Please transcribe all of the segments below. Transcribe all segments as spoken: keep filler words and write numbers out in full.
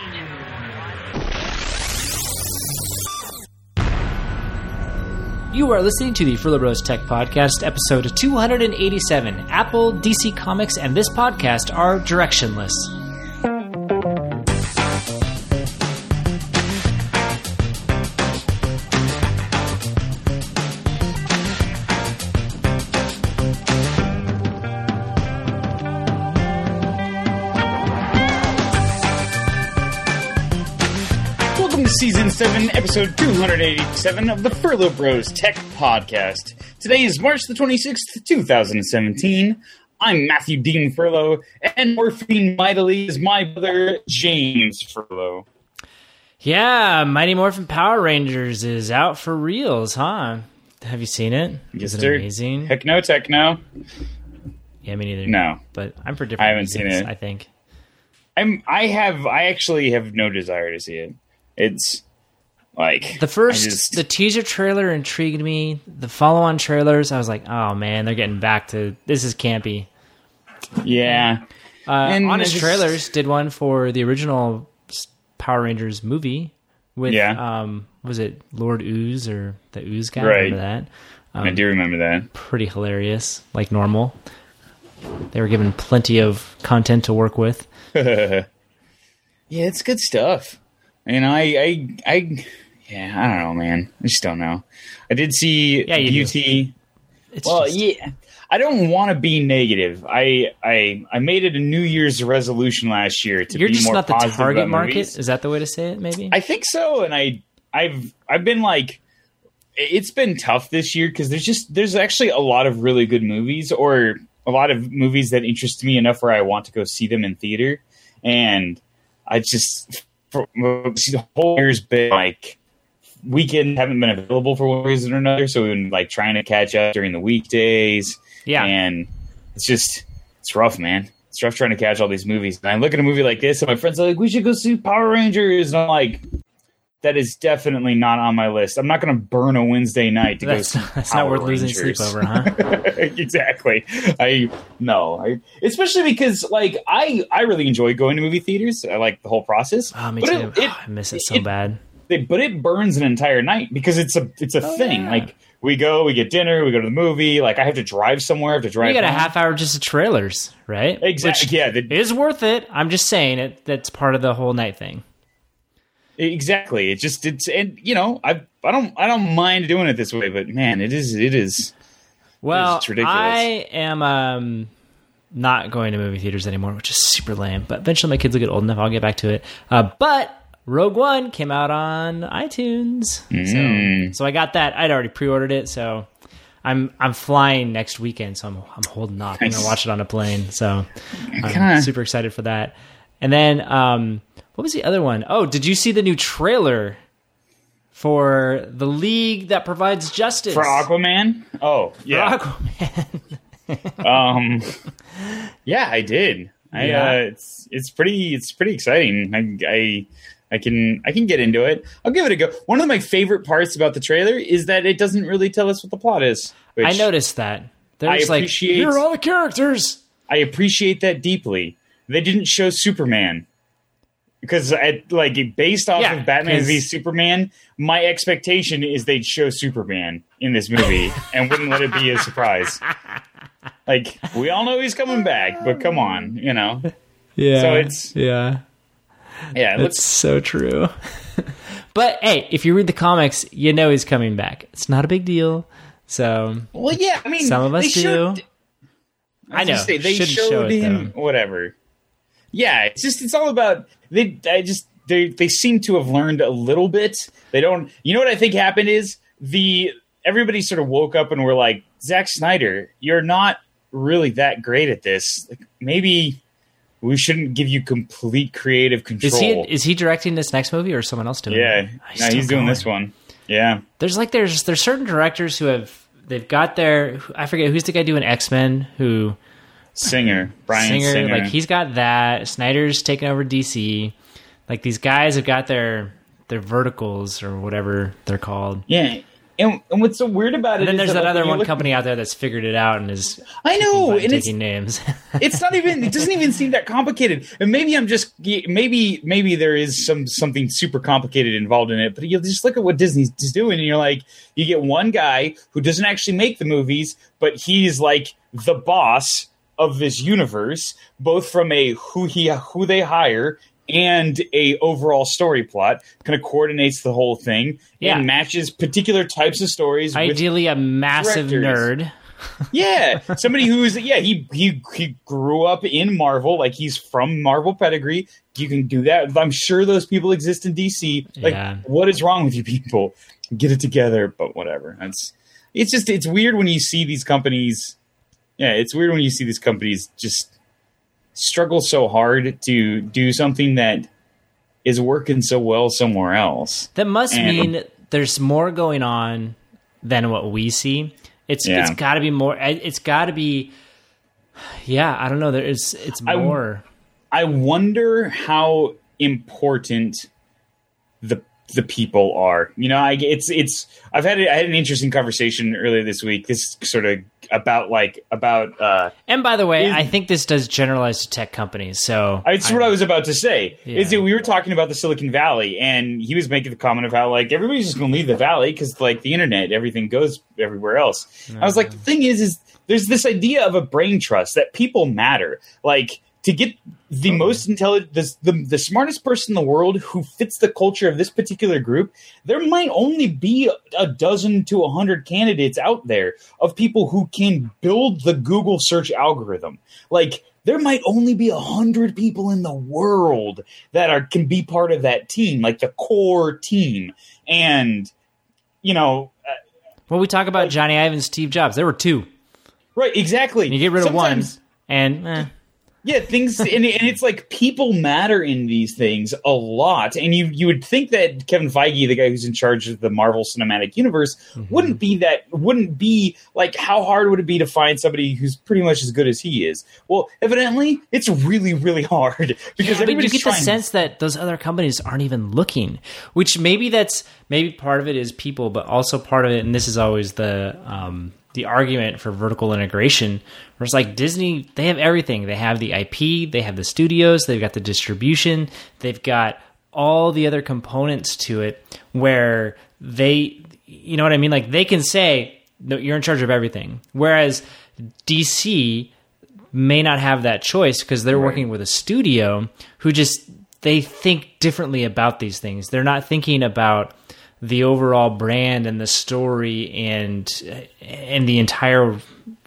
You are listening to the Furlough Bros Tech Podcast, episode two eighty-seven. Apple, D C Comics, and this podcast are directionless. Season seven, Episode two eighty-seven of the Furlough Bros Tech Podcast. Today is March the twenty-sixth, twenty seventeen. I'm Matthew Dean Furlough, and morphine mightily is my brother, James Furlough. Yeah, Mighty Morphin Power Rangers is out for reals, huh? Have you seen it? Yes, is it sir. amazing? Heck no, tech no. Yeah, me neither. No. But I'm for different I haven't reasons, seen it. I think. I'm, I have, I actually have no desire to see it. It's like the first, just, the teaser trailer intrigued me. The follow-on trailers, I was like, "Oh man, they're getting back to this is campy." Yeah, uh, and Honest just, Trailers did one for the original Power Rangers movie with, yeah. um, was it Lord Ooze or the Ooze guy? Right. Remember that? Um, I do remember that. Pretty hilarious, like normal. They were given plenty of content to work with. Yeah, it's good stuff. You know, I, I, I, yeah, I don't know, man. I just don't know. I did see yeah, Beauty. Well, just... yeah, I don't want to be negative. I, I, I made it a New Year's resolution last year to You're be just more not the positive target about market. movies. Is that the way to say it? Maybe I think so. And I, I've, I've been like, it's been tough this year because there's just there's actually a lot of really good movies, or a lot of movies that interest me enough where I want to go see them in theater, and I just. For, the whole year's been like weekends haven't been available for one reason or another, so we've been like trying to catch up during the weekdays. Yeah, and it's just it's rough, man. It's rough trying to catch all these movies. And I look at a movie like this, and my friends are like, "We should go see Power Rangers," and I'm like, "That is definitely not on my list. I'm not going to burn a Wednesday night to that's, go see That's Power not worth Rangers. losing sleep over, huh?" Exactly. I no, I, especially because like I I really enjoy going to movie theaters. I like the whole process. Oh, me but too. It, it, oh, I miss it so it, bad. It, but it burns an entire night because it's a it's a oh, thing. Yeah. Like we go, we get dinner, we go to the movie. Like I have to drive somewhere. I have to drive. You got home. a half hour just of trailers, right? Exactly. Which yeah, the, is worth it. I'm just saying it. That's part of the whole night thing. Exactly. It just it's and you know I I don't I don't mind doing it this way, but man, it is it is. Well, it's ridiculous. I am um, not going to movie theaters anymore, which is super lame. But eventually, my kids will get old enough. I'll get back to it. Uh, but Rogue One came out on iTunes, mm. so so I got that. I'd already pre-ordered it, so I'm I'm flying next weekend. So I'm I'm holding off. Nice. I'm gonna watch it on a plane. So I'm Kinda. super excited for that. And then um, what was the other one? Oh, did you see the new trailer for The League That Provides Justice? For Aquaman? Oh, yeah. For Aquaman. um, yeah, I did. I, yeah. uh, it's it's pretty it's pretty exciting. I, I I can I can get into it. I'll give it a go. One of my favorite parts about the trailer is that it doesn't really tell us what the plot is. I noticed that. There's like, here are all the characters. I appreciate that deeply. They didn't show Superman. Because, I, like, based off yeah, of Batman v Superman, my expectation is they'd show Superman in this movie and wouldn't let it be a surprise. Like, we all know he's coming back, but come on, you know? Yeah. So it's... Yeah. Yeah, it's so true. But, hey, if you read the comics, you know he's coming back. It's not a big deal. So... Well, yeah, I mean... Some of us do. Showed, I, I know. Say, they Shouldn't showed show it, him... though. Whatever. Yeah, it's just... It's all about... They, I just, they, they seem to have learned a little bit. They don't, you know what I think happened is the, everybody sort of woke up and were like, Zack Snyder, you're not really that great at this. Like, maybe we shouldn't give you complete creative control. Is he, is he directing this next movie or is someone else doing yeah, it? Yeah, no, he's doing going. this one. Yeah. There's like, there's, there's certain directors who have, they've got their, I forget, who's the guy doing X-Men who, Singer, Brian Singer, Singer, like he's got that. Snyder's taking over D C. Like these guys have got their their verticals or whatever they're called. Yeah, And, and what's so weird about it and then is there's that, that like, other when you one look- company out there that's figured it out and is I know, taking, and it's taking names. it's not even it doesn't even seem that complicated. And maybe I'm just maybe maybe there is some something super complicated involved in it, but you just look at what Disney's doing and you're like, you get one guy who doesn't actually make the movies, but he's like the boss of this universe, both from a who he who they hire and a overall story plot, kind of coordinates the whole thing Yeah. and matches particular types of stories. Ideally, a massive directors. nerd. Yeah, somebody who's yeah he he he grew up in Marvel, like he's from Marvel pedigree. You can do that. I'm sure those people exist in D C. Like, Yeah. what is wrong with you people? Get it together. But whatever. It's it's just it's weird when you see these companies. Yeah, it's weird when you see these companies just struggle so hard to do something that is working so well somewhere else. That must And- mean there's more going on than what we see. It's Yeah. it's got to be more. It's got to be. Yeah, I don't know. There is. It's I- more. I wonder how important the the people are. You know, I it's it's. I've had a, I had an interesting conversation earlier this week. This sort of about like about. Uh, And by the way, is- I think this does generalize to tech companies. So It's what I was about to say. Yeah. Is that we were talking about the Silicon Valley, and he was making the comment of how like everybody's just going to leave the valley because like the internet, everything goes everywhere else. I was like, the thing is, is there's this idea of a brain trust that people matter. Like to get the most intelligent, the, the the smartest person in the world who fits the culture of this particular group, there might only be a dozen to a hundred candidates out there of people who can build the Google search algorithm. Like there might only be a hundred people in the world that are can be part of that team, like the core team. And you know, uh, when we talk about Johnny Ive and Steve Jobs, there were two. right? Exactly. You get rid of one, Sometimes- and eh. Yeah, things, and, and it's like people matter in these things a lot, and you you would think that Kevin Feige, the guy who's in charge of the Marvel Cinematic Universe, Mm-hmm. wouldn't be that wouldn't be like how hard would it be to find somebody who's pretty much as good as he is? Well, evidently, it's really really hard because Yeah, but you everybody's get the trying. sense that those other companies aren't even looking, which maybe that's maybe part of it is people, but also part of it, and this is always the um, the argument for vertical integration, where it's like Disney, they have everything. They have the I P, they have the studios, they've got the distribution, they've got all the other components to it where they, you know what I mean? Like they can say, no, you're in charge of everything. Whereas D C may not have that choice because they're Right. working with a studio who just, they think differently about these things. They're not thinking about the overall brand and the story and and the entire,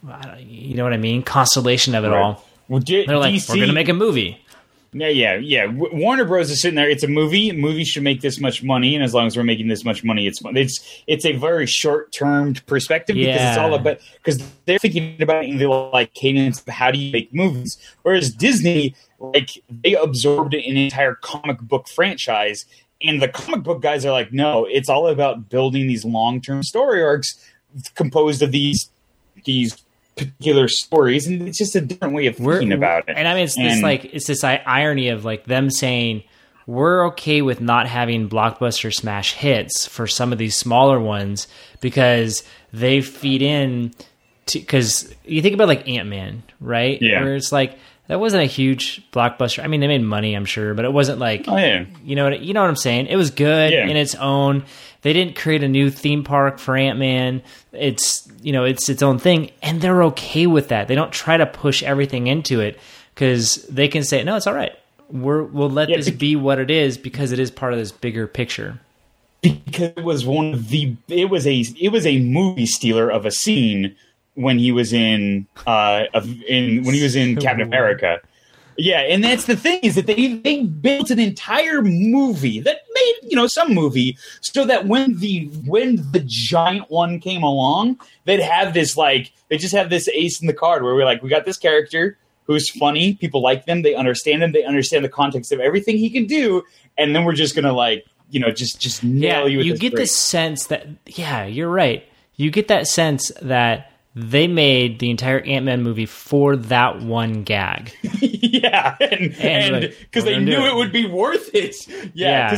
you know what I mean, constellation of it Right. all. Well, D- They're like, D C we're going to make a movie. Yeah, yeah, yeah. W- Warner Bros. Is sitting there. It's a movie. Movies should make this much money, and as long as we're making this much money, it's it's it's a very short termed perspective because it's Yeah. all about because they're thinking about it in the like cadence of how do you make movies, whereas Disney, like they absorbed an entire comic book franchise, and the comic book guys are like, no, it's all about building these long term story arcs composed of these these particular stories, and it's just a different way of thinking about it. And I mean, it's this And- like it's this i- irony of like them saying we're okay with not having blockbuster smash hits for some of these smaller ones because they feed in to because you think about like Ant-Man, right? Yeah. Where it's like that wasn't a huge blockbuster. I mean, they made money, I'm sure, but it wasn't like Oh yeah. you know what you know what I'm saying. It was good Yeah. in its own. They didn't create a new theme park for Ant-Man. It's you know it's its own thing, and they're okay with that. They don't try to push everything into it because they can say no, it's all right. We're we'll let Yeah, this be- be what it is because it is part of this bigger picture. Because it was one of the it was a it was a movie stealer of a scene when he was in uh of, in when he was in Captain America. Yeah, and that's the thing is that they they built an entire movie that made you know some movie so that when the when the giant one came along, they'd have this like they just have this ace in the card where we're like we got this character who's funny, people like them, they understand him, they understand the context of everything he can do, and then we're just gonna like you know just just Yeah, nail you. With you this get great- this sense that yeah, you're right. You get that sense that they made the entire Ant-Man movie for that one gag. yeah, and And and like, because we're they gonna do knew it. it would be worth it. Yeah, Yeah. because it's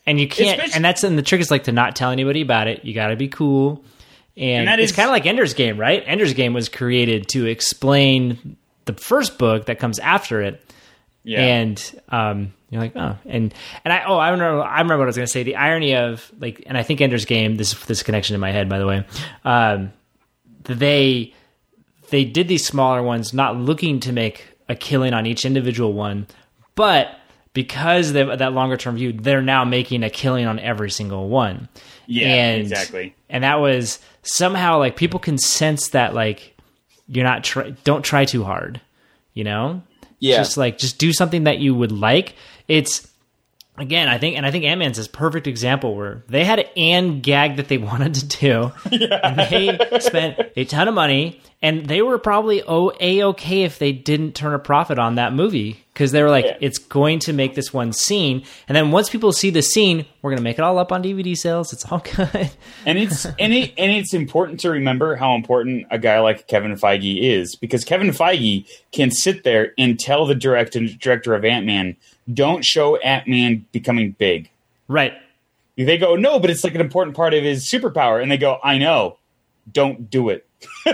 and you can't. Especially- and that's and the trick is like to not tell anybody about it. You got to be cool. And, And that it's is- kind of like Ender's Game, right? Ender's Game was created to explain the first book that comes after it. Yeah. And um, you're like, oh, and and I oh I remember I remember what I was going to say. The irony of like, and I think Ender's Game. This this connection in my head, by the way. Um, they they did these smaller ones, not looking to make a killing on each individual one, but because they have that longer term view, they're now making a killing on every single one. Yeah, and, exactly. And that was somehow like people can sense that like you're not try, don't try too hard, you know. Yeah. Just like, just do something that you would like. It's, again, I think, and I think Ant-Man's this perfect example where they had an gag that they wanted to do, yeah. and they spent a ton of money, and they were probably o- A-okay if they didn't turn a profit on that movie, because they were like, yeah. it's going to make this one scene, and then once people see the scene, we're going to make it all up on D V D sales. It's all good. And it's and it and it's important to remember how important a guy like Kevin Feige is, because Kevin Feige can sit there and tell the director director of Ant-Man, don't show Ant-Man becoming big. Right. They go, no, but it's like an important part of his superpower. And they go, I know. Don't do it.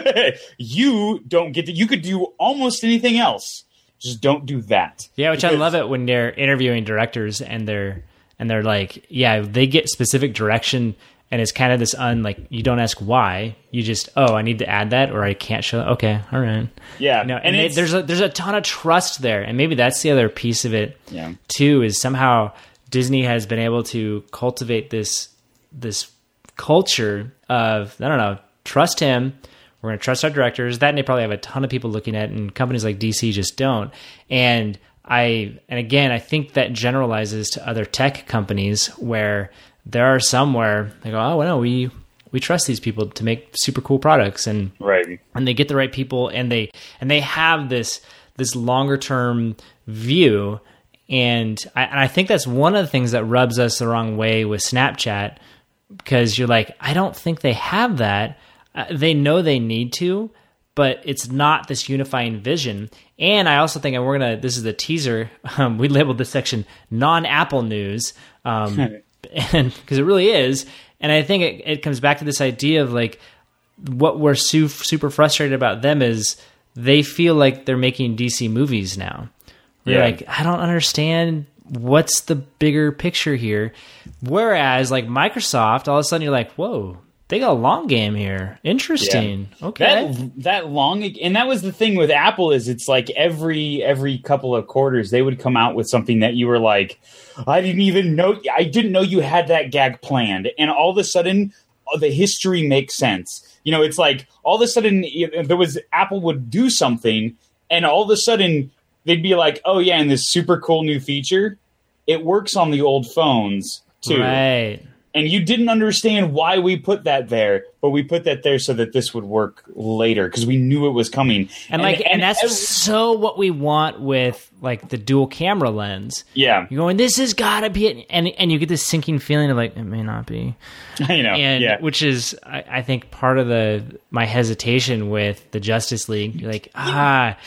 You don't get to, you could do almost anything else. Just don't do that. Yeah, which because, I love it when they're interviewing directors and they're and they're like, yeah, they get specific direction, and it's kind of this un like you don't ask why, you just oh I need to add that or I can't show. Okay, all right. Yeah, you know, and, and they, there's a, there's a ton of trust there, and maybe that's the other piece of it. Yeah. Too is somehow Disney has been able to cultivate this this culture of I don't know trust him. We're going to trust our directors. That and they probably have a ton of people looking at it, and companies like D C just don't. And I, and again, I think that generalizes to other tech companies where there are some where they go, oh, well, no, we, we trust these people to make super cool products, and, right. and they get the right people, and they, and they have this, this longer term view. And I, and I think that's one of the things that rubs us the wrong way with Snapchat, because you're like, I don't think they have that. Uh, they know they need to, but it's not this unifying vision. And I also think, and we're going to, this is the teaser, um, we labeled this section non-Apple news, um, and because it really is. And I think it, it comes back to this idea of like, what we're su- super frustrated about them is they feel like they're making D C movies now. We're yeah. like, I don't understand what's the bigger picture here. Whereas like Microsoft, all of a sudden you're like, whoa, they got a long game here. Interesting. Yeah. Okay. That that long, and that was the thing with Apple is it's like every every couple of quarters they would come out with something that you were like, I didn't even know, I didn't know you had that gag planned, and all of a sudden the history makes sense. You know, it's like all of a sudden there was Apple would do something, and all of a sudden they'd be like, oh yeah, and this super cool new feature, it works on the old phones too. Right. And you didn't understand why we put that there, but we put that there so that this would work later because we knew it was coming. And, and like, and, and that's every, so what we want with like the dual camera lens. Yeah, you're going, this has got to be it, and and you get this sinking feeling of like it may not be. I know, and yeah. which is I, I think part of the my hesitation with the Justice League. You're like, ah,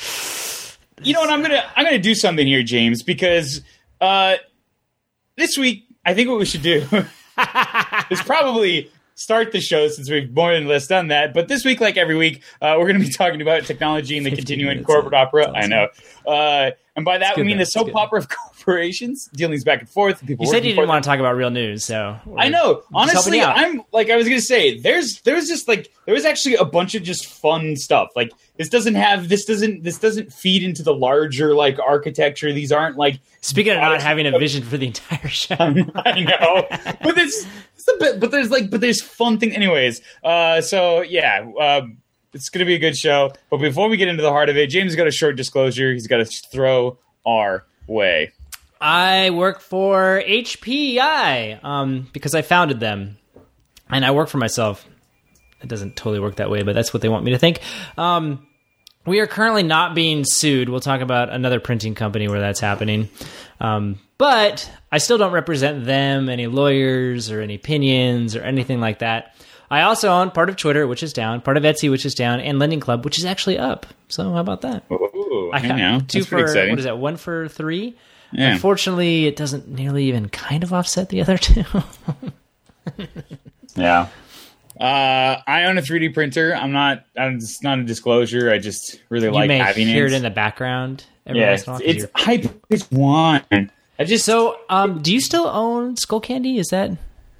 you know what? I'm gonna I'm gonna do something here, James, because uh, this week I think what we should do. is probably start the show since we've more than less done that. But this week, like every week, uh, we're going to be talking about technology and the continuing corporate opera. Awesome. I know. Uh, and by that, we mean though. the soap it's opera good. of corporations, dealings back and forth. People you said you didn't want to talk about real news, so I know. Honestly, I'm like I was going to say, there's there's just like there was actually a bunch of just fun stuff. Like this doesn't have this doesn't this doesn't feed into the larger like architecture. These aren't like speaking of not having a vision for the entire show. I know, but there's it's a bit, but there's like but there's fun thing anyways. Uh, so yeah. Um, It's going to be a good show. But before we get into the heart of it, James has got a short disclosure he's got to throw our way. I work for H P I um, because I founded them. And I work for myself. It doesn't totally work that way, but that's what they want me to think. Um, we are currently not being sued. We'll talk about another printing company where that's happening. Um, but I still don't represent them, any lawyers or any opinions or anything like that. I also own part of Twitter, which is down, part of Etsy, which is down, and Lending Club, which is actually up. So how about that? Ooh, I got know. two That's for, pretty exciting. what is that, one for three? Yeah. Unfortunately, it doesn't nearly even kind of offset the other two. Yeah. Uh, I own a three D printer. I'm not. I'm, it's not a disclosure. I just really You like may having hear it. it in the background. Every Yeah, once in a while, 'cause it's you're- high pitched one. I just So, um, do you still own Skull Candy? Is that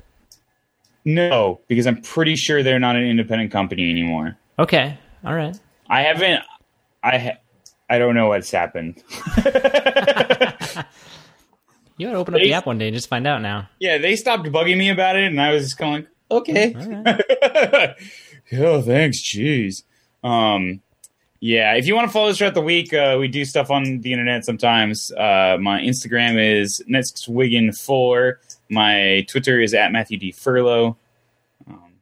no, because I'm pretty sure they're not an independent company anymore. okay? All right. I haven't. I ha- I don't know what's happened. You ought to open up the app one day and just find out now. Yeah, they stopped bugging me about it, and I was just going, okay. Right. Oh, thanks. Jeez. Um, yeah, if you want to follow us throughout the week, uh, we do stuff on the internet sometimes. Uh, my Instagram is netswiggin four. My Twitter is at Matthew D. Furlow. Um,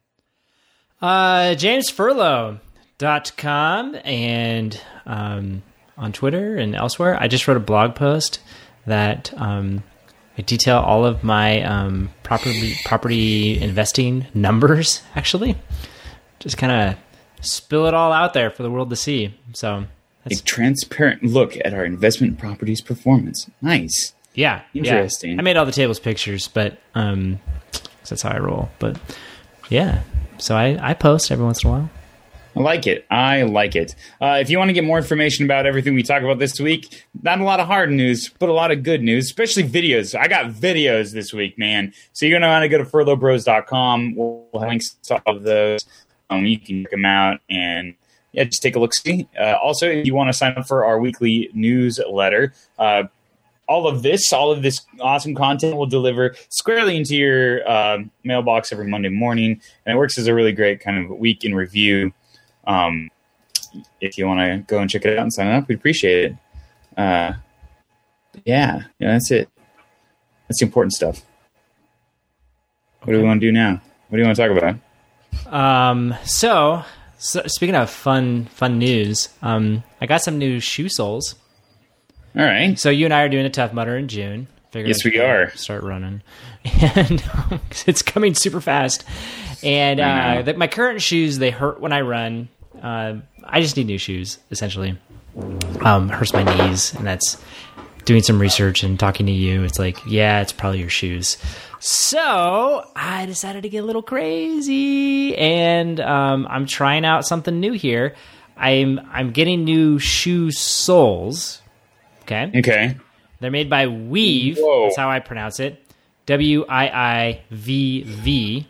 Uh, james furlow dot com and um, on Twitter and elsewhere. I just wrote a blog post that um, I detail all of my um, property property investing numbers. Actually, just kind of spill it all out there for the world to see. So a that's transparent look at our investment properties performance. Nice. yeah, Interesting. Yeah. I made all the tables pictures, but um, 'cause that's how I roll. But yeah, so I, I post every once in a while. I like it. I like it. Uh, if you want to get more information about everything we talk about this week, not a lot of hard news, but a lot of good news, especially videos. I got videos this week, man. So you're going to want to go to furlough bros dot com. We'll have links to all of those. Um, you can check them out and yeah, just take a look. See. Uh, also, if you want to sign up for our weekly newsletter, uh, all of this, all of this awesome content will deliver squarely into your uh, mailbox every Monday morning, and it works as a really great kind of week in review. Um, if you want to go and check it out and sign up, we'd appreciate it. Uh, yeah, yeah, that's it. That's the important stuff. What do we want to do now? What do you want to talk about? Um, so, so speaking of fun, fun news, um, I got some new shoe soles. All right. So you and I are doing a Tough Mudder in June. Figured Yes, I should we are. Start running, and it's coming super fast. And I know. uh, the, my current shoes, they hurt when I run. Uh, I just need new shoes, essentially. Um, hurts my knees, and that's doing some research and talking to you. It's like, yeah, it's probably your shoes. So I decided to get a little crazy, and um, I'm trying out something new here. I'm I'm getting new shoe soles. Okay. Okay. They're made by Weave. Whoa. That's how I pronounce it. W I I V V.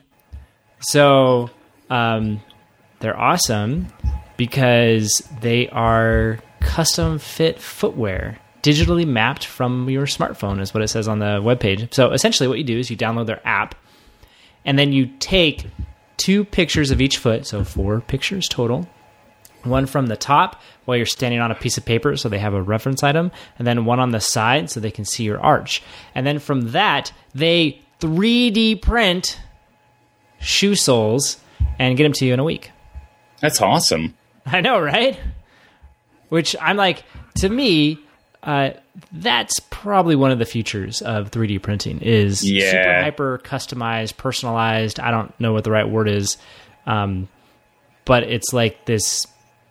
So um, they're awesome because they are custom fit footwear, digitally mapped from your smartphone is what it says on the webpage. So essentially what you do is you download their app, and then you take two pictures of each foot, so four pictures total. One from the top while you're standing on a piece of paper so they have a reference item, and then one on the side so they can see your arch. And then from that, they three D print shoe soles and get them to you in a week. That's awesome. I know, right? Which I'm like, to me, uh, that's probably one of the features of three D printing is Yeah. super hyper customized, personalized. I don't know what the right word is. Um, but it's like this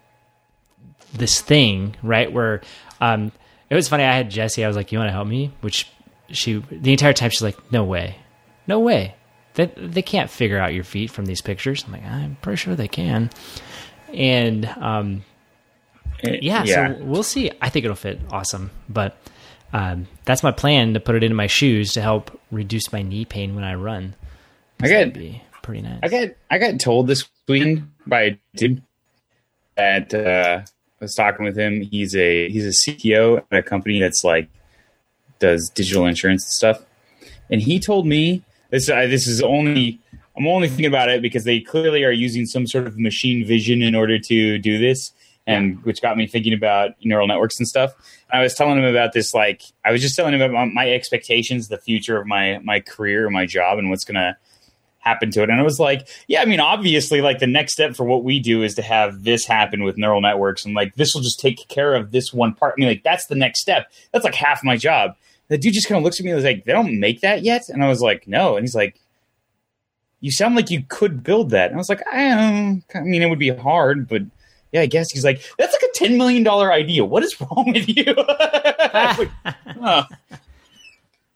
this thing, right? Where um, it was funny. I had Jessie. I was like, "You want to help me?" Which she the entire time she's like, "No way, no way. They they can't figure out your feet from these pictures." I'm like, "I'm pretty sure they can." And um, yeah, Yeah. so we'll see. I think it'll fit awesome, but um, that's my plan to put it into my shoes to help reduce my knee pain when I run. I That'd got be pretty nice. I got I got told this week by a dude that uh, I was talking with him. He's a he's a C T O at a company that's like does digital insurance and stuff. And he told me this. Uh, this is only I'm only thinking about it because they clearly are using some sort of machine vision in order to do this, and which got me thinking about neural networks and stuff. And I was telling him about this. Like I was just telling him about my expectations, the future of my my career, my job, and what's gonna happen to it. And I was like, yeah, I mean, obviously, like the next step for what we do is to have this happen with neural networks, and like this will just take care of this one part. I mean, like that's the next step. That's like half my job. The dude just kind of looks at me and was like, they don't make that yet? And I was like, no. And he's like, you sound like you could build that. And I was like, I, um, I mean, it would be hard, but yeah, I guess. He's like, that's like a ten million dollars idea. What is wrong with you? I was like, oh.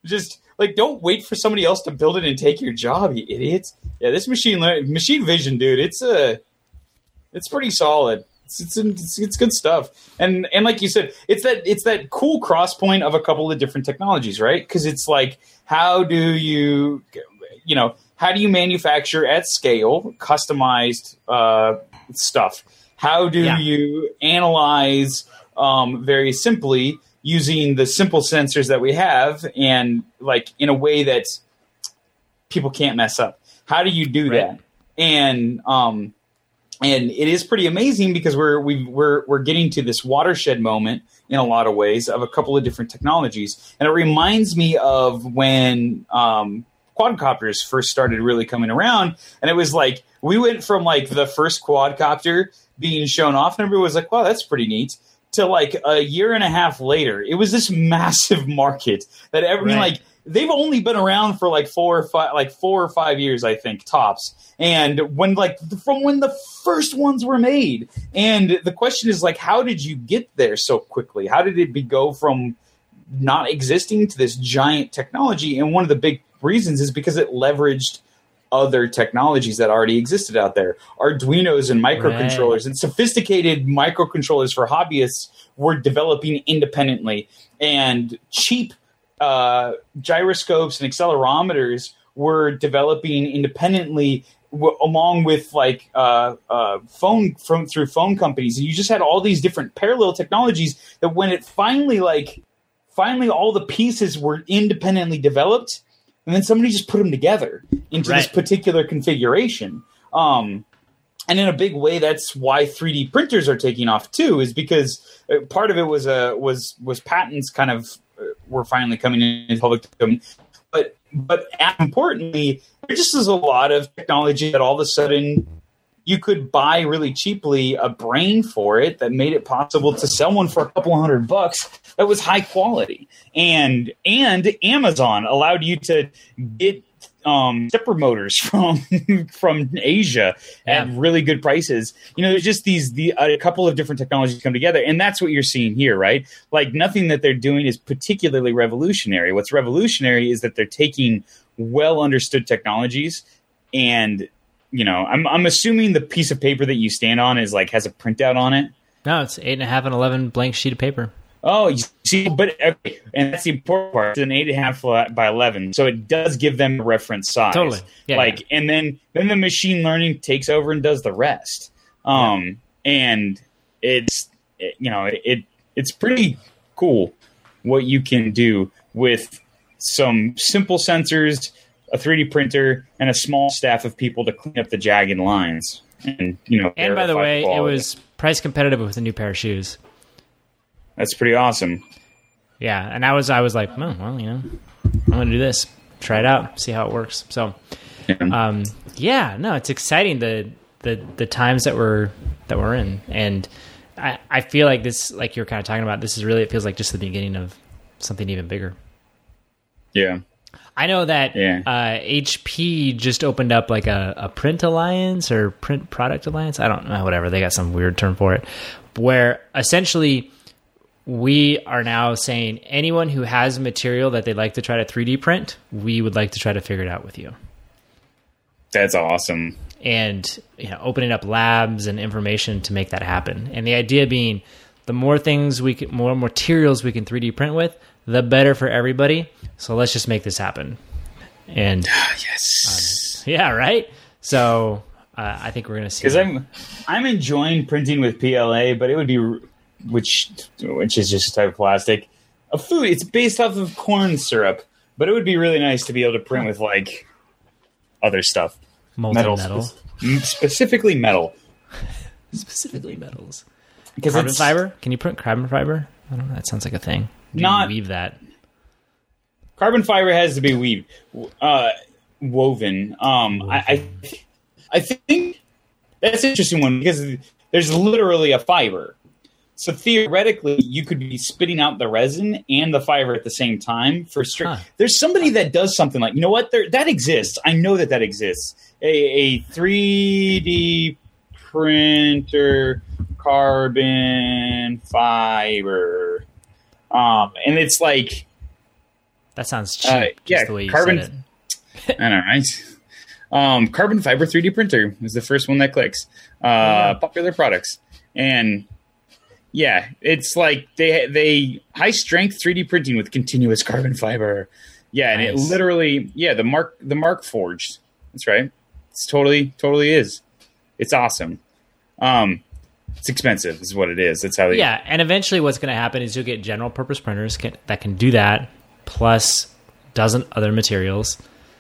Just like, don't wait for somebody else to build it and take your job, you idiots. Yeah, this machine learning, machine vision, dude, it's a, uh, it's pretty solid. It's, it's it's it's good stuff. And and like you said, it's that it's that cool cross point of a couple of different technologies, right? Because it's like, how do you, you know, how do you manufacture at scale customized uh, stuff? How do yeah. you analyze um, very simply using the simple sensors that we have and like in a way that people can't mess up? How do you do right. that? And um, and it is pretty amazing because we're we we're we're getting to this watershed moment in a lot of ways of a couple of different technologies, and it reminds me of when um, quadcopters first started really coming around, and it was like we went from like the first quadcopter being shown off, and everybody was like, "Wow, that's pretty neat." To like a year and a half later, it was this massive market that every right. like they've only been around for like four or five, like four or five years, I think, tops. And when like from when the first ones were made, and the question is like, how did you get there so quickly? How did it be go from not existing to this giant technology? And one of the big reasons is because it leveraged other technologies that already existed out there. Arduinos and microcontrollers right. and sophisticated microcontrollers for hobbyists were developing independently, and cheap uh, gyroscopes and accelerometers were developing independently w- along with like uh, uh, phone from through phone companies. And you just had all these different parallel technologies that when it finally like finally all the pieces were independently developed, and then somebody just put them together into right. this particular configuration. Um, and in a big way, that's why three D printers are taking off too, is because part of it was uh, was was patents kind of uh, were finally coming into public domain. But but importantly, there just is a lot of technology that all of a sudden you could buy really cheaply a brain for it that made it possible to sell one for a couple hundred bucks that was high quality. And and Amazon allowed you to get um, stepper motors from from Asia yeah. at really good prices. You know, there's just these the a couple of different technologies come together, and that's what you're seeing here, right? Like nothing that they're doing is particularly revolutionary. What's revolutionary is that they're taking well understood technologies, and you know, I'm I'm assuming the piece of paper that you stand on is like has a printout on it. No, it's eight and a half and eleven blank sheet of paper. Oh, you see, but okay, and that's the important part. It's an eight and a half by eleven, so it does give them a reference size. Totally, yeah. Like, yeah. and then then the machine learning takes over and does the rest. Um, yeah. and it's it, you know it it's pretty cool what you can do with some simple sensors, a three D printer, and a small staff of people to clean up the jagged lines. And you know, and by the way, quality. It was price competitive with a new pair of shoes. That's pretty awesome. Yeah, and I was I was like, oh, well, you know, I'm going to do this, try it out, see how it works. So, yeah, um, yeah no, it's exciting the the the times that we're that we're in, and I I feel like this, like you're kind of talking about, this is really, it feels like just the beginning of something even bigger. Yeah. I know that yeah. uh, H P just opened up like a, a print alliance or print product alliance. I don't know, whatever. They got some weird term for it, where essentially we are now saying anyone who has material that they'd like to try to three D print, we would like to try to figure it out with you. That's awesome. And you know, opening up labs and information to make that happen. And the idea being, the more things we can, more materials we can three D print with, the better for everybody. So let's just make this happen. And yes, um, yeah, right. So uh, I think we're going to see. Because I'm I'm enjoying printing with P L A, but it would be which which is just a type of plastic, a food. It's based off of corn syrup, but it would be really nice to be able to print with like other stuff, molten metal, spe- specifically metal, specifically metals. Because carbon it's, fiber? Can you print carbon fiber? I don't know. That sounds like a thing. Do not you weave that. Carbon fiber has to be weaved, uh, woven. Um, woven. I, I, I think that's an interesting one because there's literally a fiber. So theoretically, you could be spitting out the resin and the fiber at the same time for straight. Huh. There's somebody that does something like, you know what? There, that exists. I know that that exists. A, a three D printer, carbon fiber. Um, and it's like, That sounds cheap. Uh, just yeah, the way you carbon. said it. I know, right? Um, carbon fiber three D printer is the first one that clicks. Uh, yeah. Popular products, and yeah, it's like they they high strength three D printing with continuous carbon fiber. Yeah, and Nice. it literally, yeah, the Mark the Mark Forged. That's right. It's totally totally is. It's awesome. Um, it's expensive, is what it is. That's how they. Yeah, and eventually what's going to happen is you'll get general purpose printers can, that can do that, plus dozen other materials.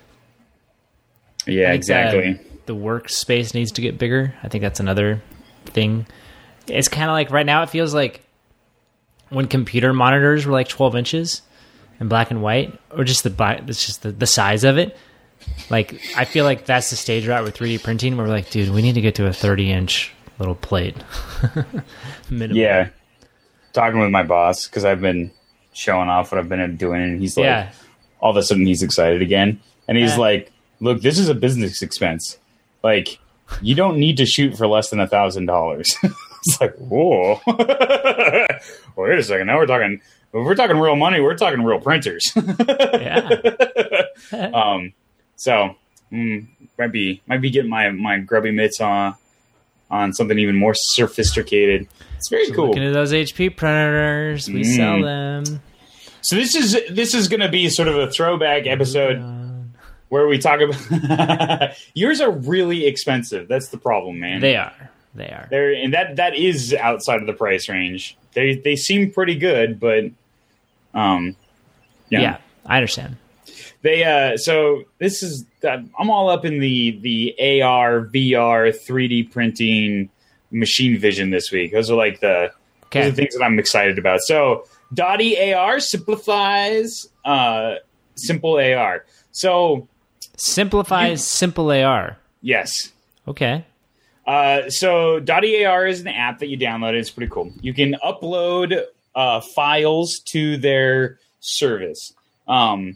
Yeah, I think exactly. that the workspace needs to get bigger. I think that's another thing. It's kind of like right now it feels like when computer monitors were like twelve inches in black and white, or just the bi- it's just the, the size of it. Like I feel like that's the stage right with three D printing where we're like, dude, we need to get to a thirty inch little plate. Minimum. Yeah, talking with my boss because I've been showing off what I've been doing, and he's like, Yeah. all of a sudden he's excited again, and he's Yeah. like, "Look, this is a business expense. Like, you don't need to shoot for less than a thousand dollars." It's like, whoa, wait a second. Now we're talking. If we're talking real money, we're talking real printers. Yeah. um, so mm, might be might be getting my my grubby mitts on on something even more sophisticated. It's very So cool. Looking at those H P printers, we Mm. sell them. So this is this is going to be sort of a throwback episode where we talk about yours are really expensive. That's the problem, man. They are. They are. They're and that that is outside of the price range. They they seem pretty good, but um, yeah, Yeah, I understand. they uh. So this is I'm all up in the the A R, V R, three D printing, machine vision this week. Those are like the those are Okay. the things that I'm excited about. So Dottie A R simplifies uh simple A R. So Simplifies You- simple A R. yes. Okay. Uh, so Dottie A R is an app that you download. It's pretty cool. You can upload uh, files to their service, um,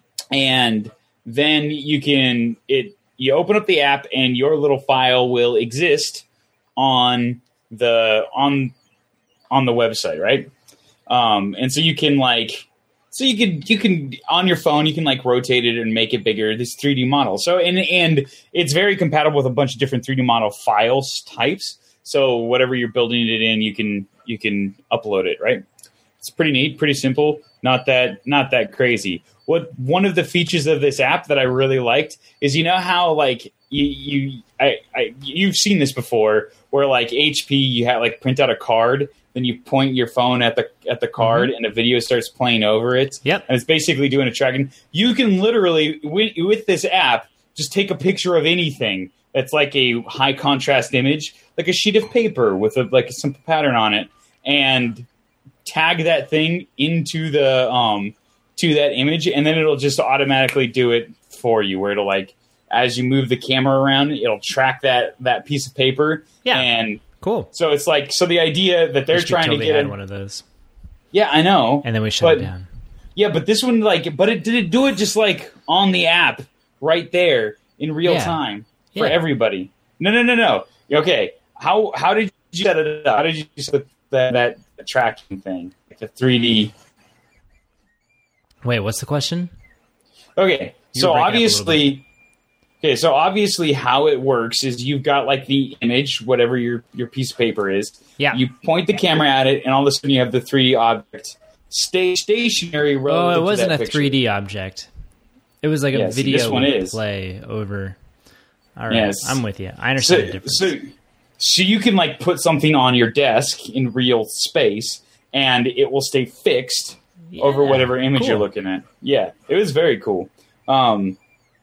and then you can it. You open up the app, and your little file will exist on the on on the website, right? Um, and so you can like. So you can you can on your phone you can like rotate it and make it bigger. This three D model. So and and it's very compatible with a bunch of different three D model files types. So whatever you're building it in, you can you can upload it. Right. It's pretty neat, pretty simple. Not that not that crazy. What one of the features of this app that I really liked is you know how like you you I, I you've seen this before where like H P you have like print out a card. Then you point your phone at the at the card, Mm-hmm. and a video starts playing over it. Yep. And it's basically doing a tracking. You can literally, with, with this app, just take a picture of anything that's like a high contrast image, like a sheet of paper with a, like a simple pattern on it, and tag that thing into the um to that image, and then it'll just automatically do it for you. Where it'll like as you move the camera around, it'll track that that piece of paper. Yeah. And Cool. so it's like so the idea that they're Wish we trying totally to get had in- one of those, yeah, I know. and then we shut But- it down. Yeah, but this one, like, but it did it do it just like on the app right there in real Yeah. time for Yeah. everybody. No, no, no, no. Okay, how how did you set it up? How did you set that that tracking thing, like the three D? Wait, what's the question? Okay, You so were breaking up a little obviously, okay, so obviously, how it works is you've got like the image, whatever your your piece of paper is. Yeah. You point the camera at it, and all of a sudden you have the three D object stay stationary. Oh, relative it to wasn't that a picture. three D object. It was like a Yeah, see, video this one we is. play over. All right, Yes. I'm with you. I understand the So, difference. so, so you can like put something on your desk in real space, and it will stay fixed over Yeah, whatever image cool. you're looking at. Yeah, it was very cool, um,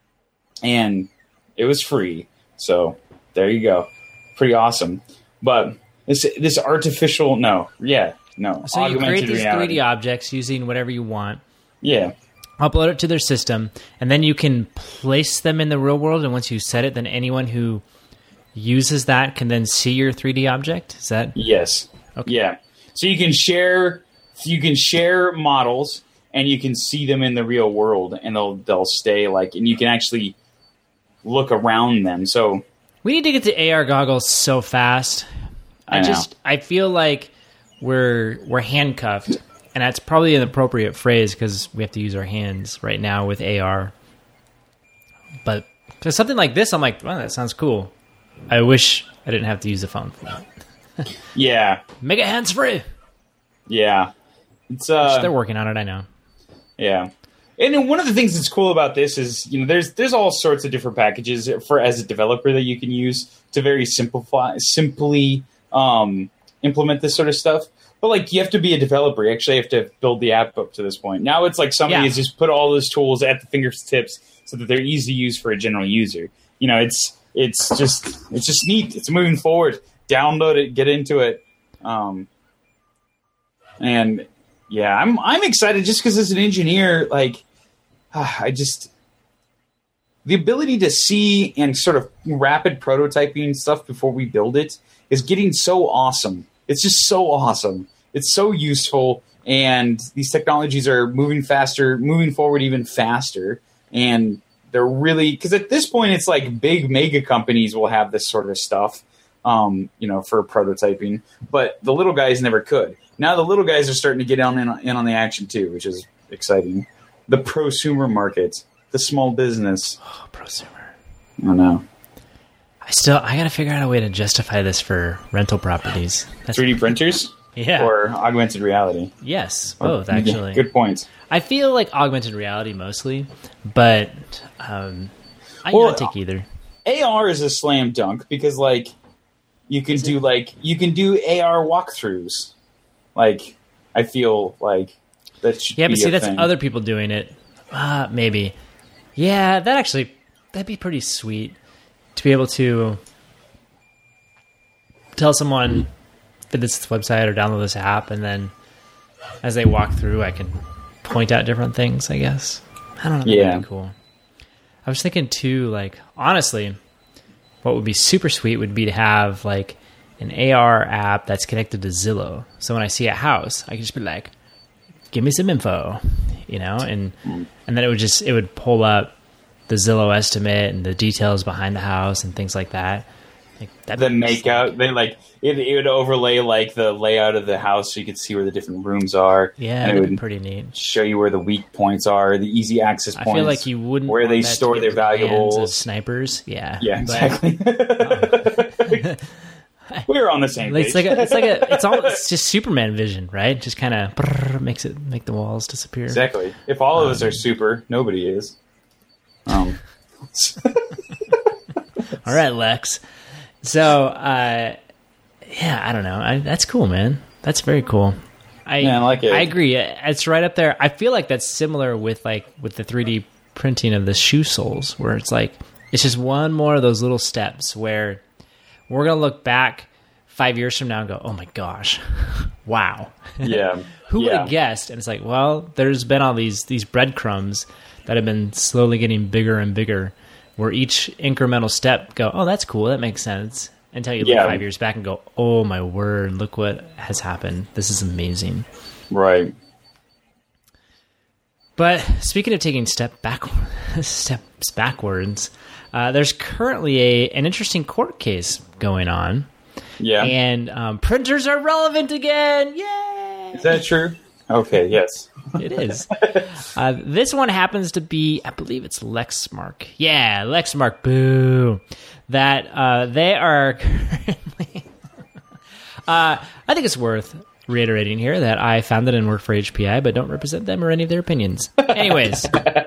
and it was free. So there you go, pretty awesome. But this this artificial no, yeah, no. So you create these reality. three D objects using whatever you want, Yeah, upload it to their system, and then you can place them in the real world. And once you set it, then anyone who uses that can then see your three D object. Is that yes, Okay. yeah. So you can share you can share models, and you can see them in the real world, and they'll they'll stay like, and you can actually look around them. So we need to get to A R goggles so fast. I, I know. just I feel like we're we're handcuffed, and and that's probably an appropriate phrase because we have to use our hands right now with A R. But for something like this, I'm like, wow, that sounds cool. I wish I didn't have to use the phone for that. Yeah. Make it hands-free. Yeah. It's uh They're working on it, I know. Yeah. And then one of the things that's cool about this is, you know, there's there's all sorts of different packages for as a developer that you can use to very simplify simply um, implement this sort of stuff. But like you have to be a developer. You actually have to build the app up to this point. Now it's like somebody Yeah. has just put all those tools at the fingertips so that they're easy to use for a general user. You know, it's it's just it's just neat. It's moving forward. Download it, get into it. Um, and yeah, I'm I'm excited just because as an engineer, like I just the ability to see and sort of rapid prototyping stuff before we build it is getting so awesome. It's just so awesome. It's so useful, and these technologies are moving faster, moving forward even faster. And they're really because at this point, it's like big mega companies will have this sort of stuff, um, you know, for prototyping, but the little guys never could. Now the little guys are starting to get on in, in on the action too, which is exciting. The prosumer market, the small business. Oh, prosumer. I don't know. I still, I gotta figure out a way to justify this for rental properties. That's, three D printers? Yeah. Or augmented reality? Yes, both Or- actually. Good points. I feel like augmented reality mostly, but um, I Well, can take either. A R is a slam dunk because, like, you can do like you can do A R walkthroughs. Like, I feel like that should Yeah, be but see, a that's thing. other people doing it. Uh, maybe. Yeah, that actually, that'd be pretty sweet to be able to tell someone that this website or download this app, and then as they walk through, I can point out different things, I guess. I don't know. That'd Yeah. be cool. I was thinking too, like, honestly, what would be super sweet would be to have like an A R app that's connected to Zillow. So when I see a house, I can just be like, give me some info, you know, and and then it would just it would pull up the Zillow estimate and the details behind the house and things like that. Like that'd the be- makeout. They like it, it would overlay like the layout of the house so you could see where the different rooms are. Yeah, and it that'd be would pretty neat. show you where the weak points are, the easy access I points. feel like you wouldn't where want they that to store get their into the hands of valuables. snipers. Yeah, Yeah, But- exactly. We're on the same page. It's like a, it's like a, it's all, it's just Superman vision, right? Just kind of makes it make the walls disappear. Exactly. If all of us are super, nobody is. Um, All right, Lex. So, uh, yeah, I don't know. I, that's cool, man. That's very cool. I, Yeah, I like it. I agree. It's right up there. I feel like that's similar with like with the three D printing of the shoe soles, where it's like it's just one more of those little steps where we're gonna look back five years from now and go, "Oh my gosh, wow." yeah. Who would yeah. have guessed? And it's like, well, there's been all these these breadcrumbs that have been slowly getting bigger and bigger, where each incremental step go, oh, that's cool, that makes sense. Until you look Yeah. five years back and go, oh my word, look what has happened. This is amazing. Right. But speaking of taking step back, steps backwards, uh, there's currently a an interesting court case going on, Yeah. and um, printers are relevant again. Yay! Is that true? Okay, yes. It is. Uh, this one happens to be, I believe it's Lexmark. Yeah, Lexmark. Boo. That uh, they are currently. uh, I think it's worth reiterating here that I founded and work for H P I, but don't represent them or any of their opinions. Anyways,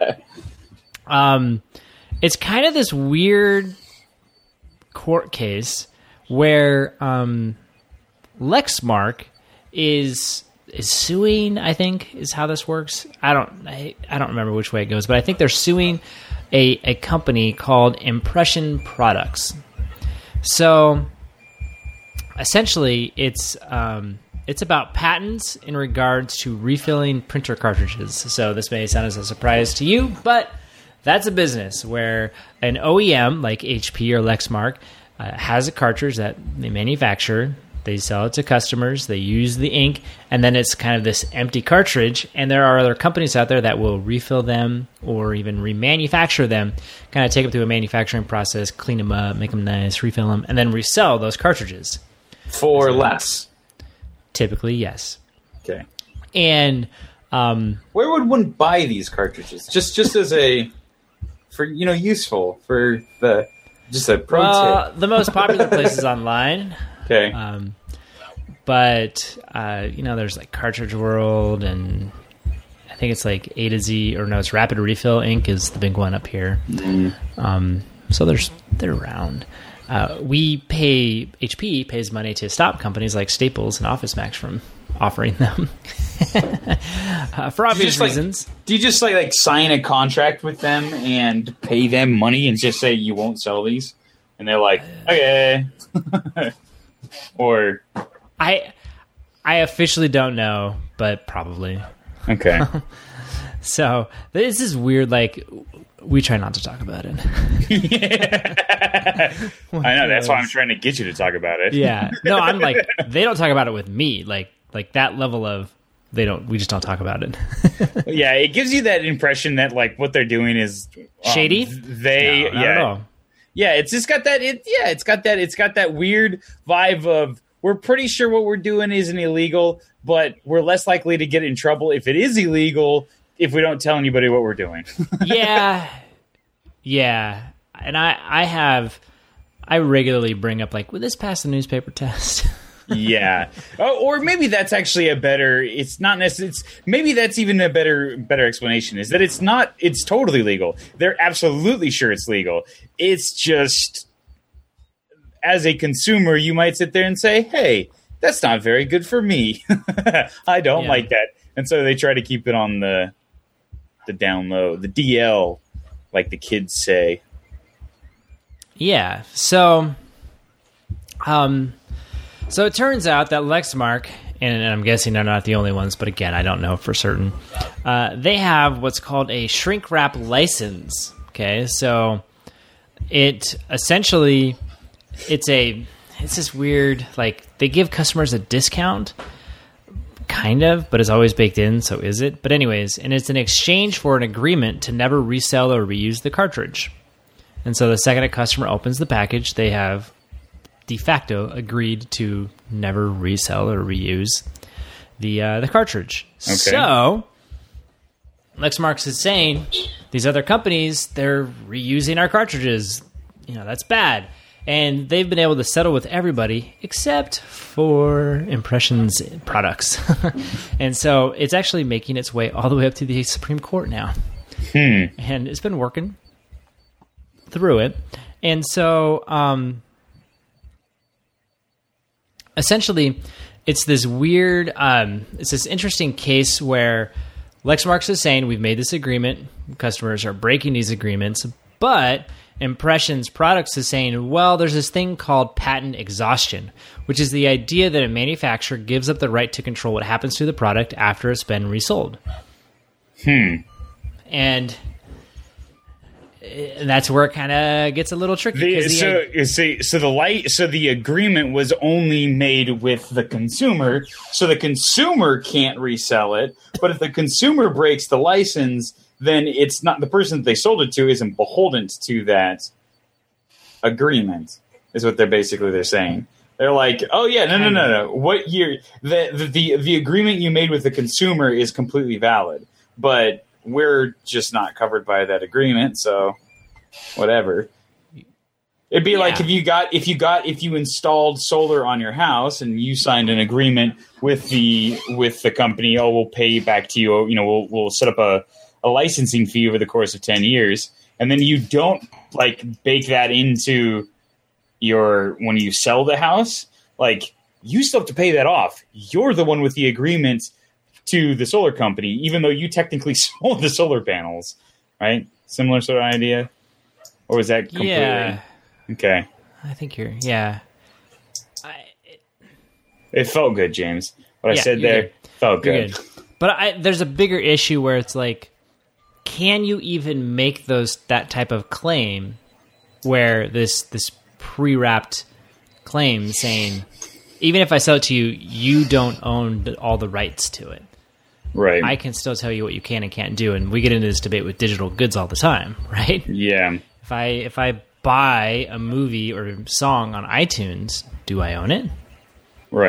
um, it's kind of this weird court case where um, Lexmark is. is suing, I think, is how this works. I don't I, I don't remember which way it goes, but I think they're suing a, a company called Impression Products. So essentially it's um, it's about patents in regards to refilling printer cartridges. So this may sound as a surprise to you, but that's a business where an O E M like H P or Lexmark uh, has a cartridge that they manufacture. They sell it to customers, they use the ink, and then it's kind of this empty cartridge, and there are other companies out there that will refill them or even remanufacture them, kind of take them through a manufacturing process, clean them up, make them nice, refill them, and then resell those cartridges. For less. Typically, yes. Okay. And um, where would one buy these cartridges? Just just as a for you know useful for the just a pro well, tip. The most popular place is online. Okay. Um, but uh, you know, there's like Cartridge World, and I think it's like A to Z, or no, it's Rapid Refill Incorporated is the big one up here. Mm. Um, so there's they're around. Uh, we pay H P pays money to stop companies like Staples and Office Max from offering them uh, for obvious like, reasons. Do you just like like sign a contract with them and pay them money and just say you won't sell these? And they're like, okay. Or I I officially don't know, but probably. Okay. So this is weird. Like, we try not to talk about it. Yeah. I know. That's why I'm trying to get you to talk about it. Yeah. No, I'm like, they don't talk about it with me. Like, like that level of they don't. We just don't talk about it. Yeah, it gives you that impression that like what they're doing is um, shady. They No, yeah. Yeah, it's just got that. It yeah, it's got that. It's got that weird vibe of we're pretty sure what we're doing isn't illegal, but we're less likely to get in trouble if it is illegal if we don't tell anybody what we're doing. Yeah, yeah, and I I have I regularly bring up like, would this pass the newspaper test? Yeah, oh, or maybe that's actually a better. It's not necessarily. It's maybe that's even a better better explanation. Is that it's not. It's totally legal. They're absolutely sure it's legal. It's just as a consumer, you might sit there and say, "Hey, that's not very good for me. I don't Yeah. like that." And so they try to keep it on the the down low, the D L, like the kids say. Yeah. So, um. So it turns out that Lexmark, and I'm guessing they're not the only ones, but again, I don't know for certain, uh, they have what's called a shrink wrap license. Okay, so it essentially, it's a, it's this weird, like, they give customers a discount, kind of, but it's always baked in, so is it? But anyways, and it's in exchange for an agreement to never resell or reuse the cartridge. And so the second a customer opens the package, they have de facto agreed to never resell or reuse the uh, the cartridge. Okay. So Lexmark is saying these other companies, they're reusing our cartridges. You know, that's bad. And they've been able to settle with everybody except for Impressions products. And so it's actually making its way all the way up to the Supreme Court now. Hmm. And it's been working through it. And so um essentially, it's this weird, um, it's this interesting case where Lexmark is saying we've made this agreement, customers are breaking these agreements, but Impressions Products is saying, well, there's this thing called patent exhaustion, which is the idea that a manufacturer gives up the right to control what happens to the product after it's been resold. Hmm. And And that's where it kind of gets a little tricky. The, the, so, you see, so the light, so the agreement was only made with the consumer, so the consumer can't resell it. But if the consumer breaks the license, then it's not the person that they sold it to isn't beholden to that agreement. Is what they're basically they're saying. They're like, oh yeah, no, no, no, no. What year the the the, the agreement you made with the consumer is completely valid, but we're just not covered by that agreement, so whatever. It'd be Yeah. like if you got if you got if you installed solar on your house and you signed an agreement with the with the company, oh, we'll pay back to you, you know, we'll we'll set up a, a licensing fee over the course of ten years, and then you don't like bake that into your when you sell the house, like you still have to pay that off. You're the one with the agreement to the solar company, even though you technically sold the solar panels, right? Similar sort of idea? Or was that completely... Yeah. Okay. I think you're, yeah. I, It felt good, James. What Yeah, I said you're there good. felt you're good. good. But I, there's a bigger issue where it's like, can you even make those that type of claim where this this pre-wrapped claim saying, even if I sell it to you, you don't own the, all the rights to it. Right. I can still tell you what you can and can't do, and we get into this debate with digital goods all the time, right? Yeah. If I if I buy a movie or a song on iTunes, do I own it? Right.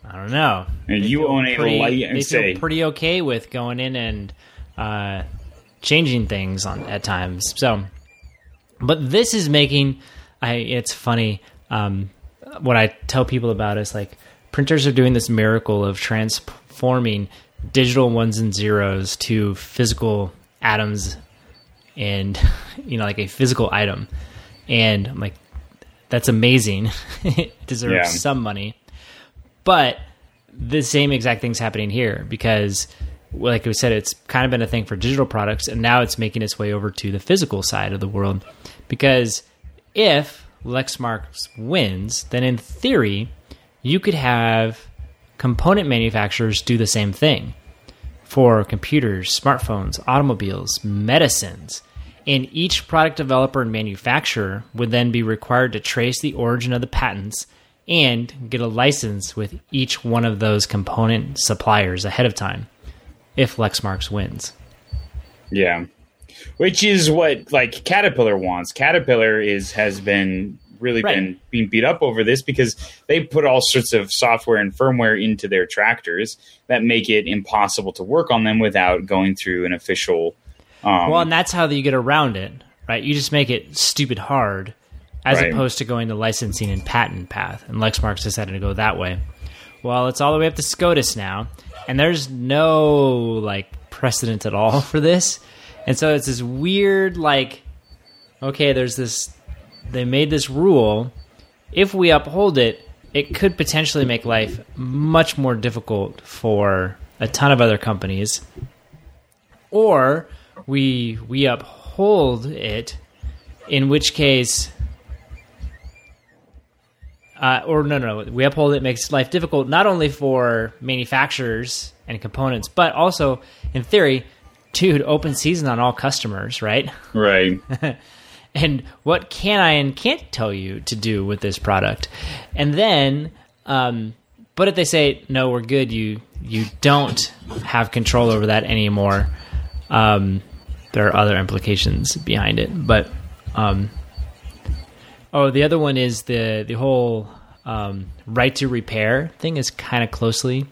I don't know. And you own a pretty, light and they say feel pretty okay with going in and uh, changing things on at times. So, but this is making. I. It's funny. Um, what I tell people about is like printers are doing this miracle of transforming digital ones and zeros to physical atoms, and you know, like a physical item. And I'm like, that's amazing. It deserves Yeah. some money. But the same exact thing's happening here because, like we said, it's kind of been a thing for digital products, and now it's making its way over to the physical side of the world. Because if Lexmark wins, then in theory, you could have component manufacturers do the same thing for computers, smartphones, automobiles, medicines. And each product developer and manufacturer would then be required to trace the origin of the patents and get a license with each one of those component suppliers ahead of time if Lexmark wins. Yeah. Which is what like Caterpillar wants. Caterpillar is has been really Right. been being beat up over this because they put all sorts of software and firmware into their tractors that make it impossible to work on them without going through an official um, Well, and that's how you get around it, right? You just make it stupid hard as Right. opposed to going the licensing and patent path. And Lexmark's decided to go that way. Well, it's all the way up to SCOTUS now, and there's no like precedent at all for this. And so it's this weird, like, okay, there's this, they made this rule. If we uphold it, it could potentially make life much more difficult for a ton of other companies. Or we we uphold it, in which case, uh, or no, no, no, we uphold it makes life difficult not only for manufacturers and components, but also, in theory, dude, open season on all customers, right? right. And what can I and can't tell you to do with this product. And then, um, but if they say, no, we're good, you you don't have control over that anymore, um, there are other implications behind it. But, um, oh, the other one is the, the whole um, right to repair thing is kind of closely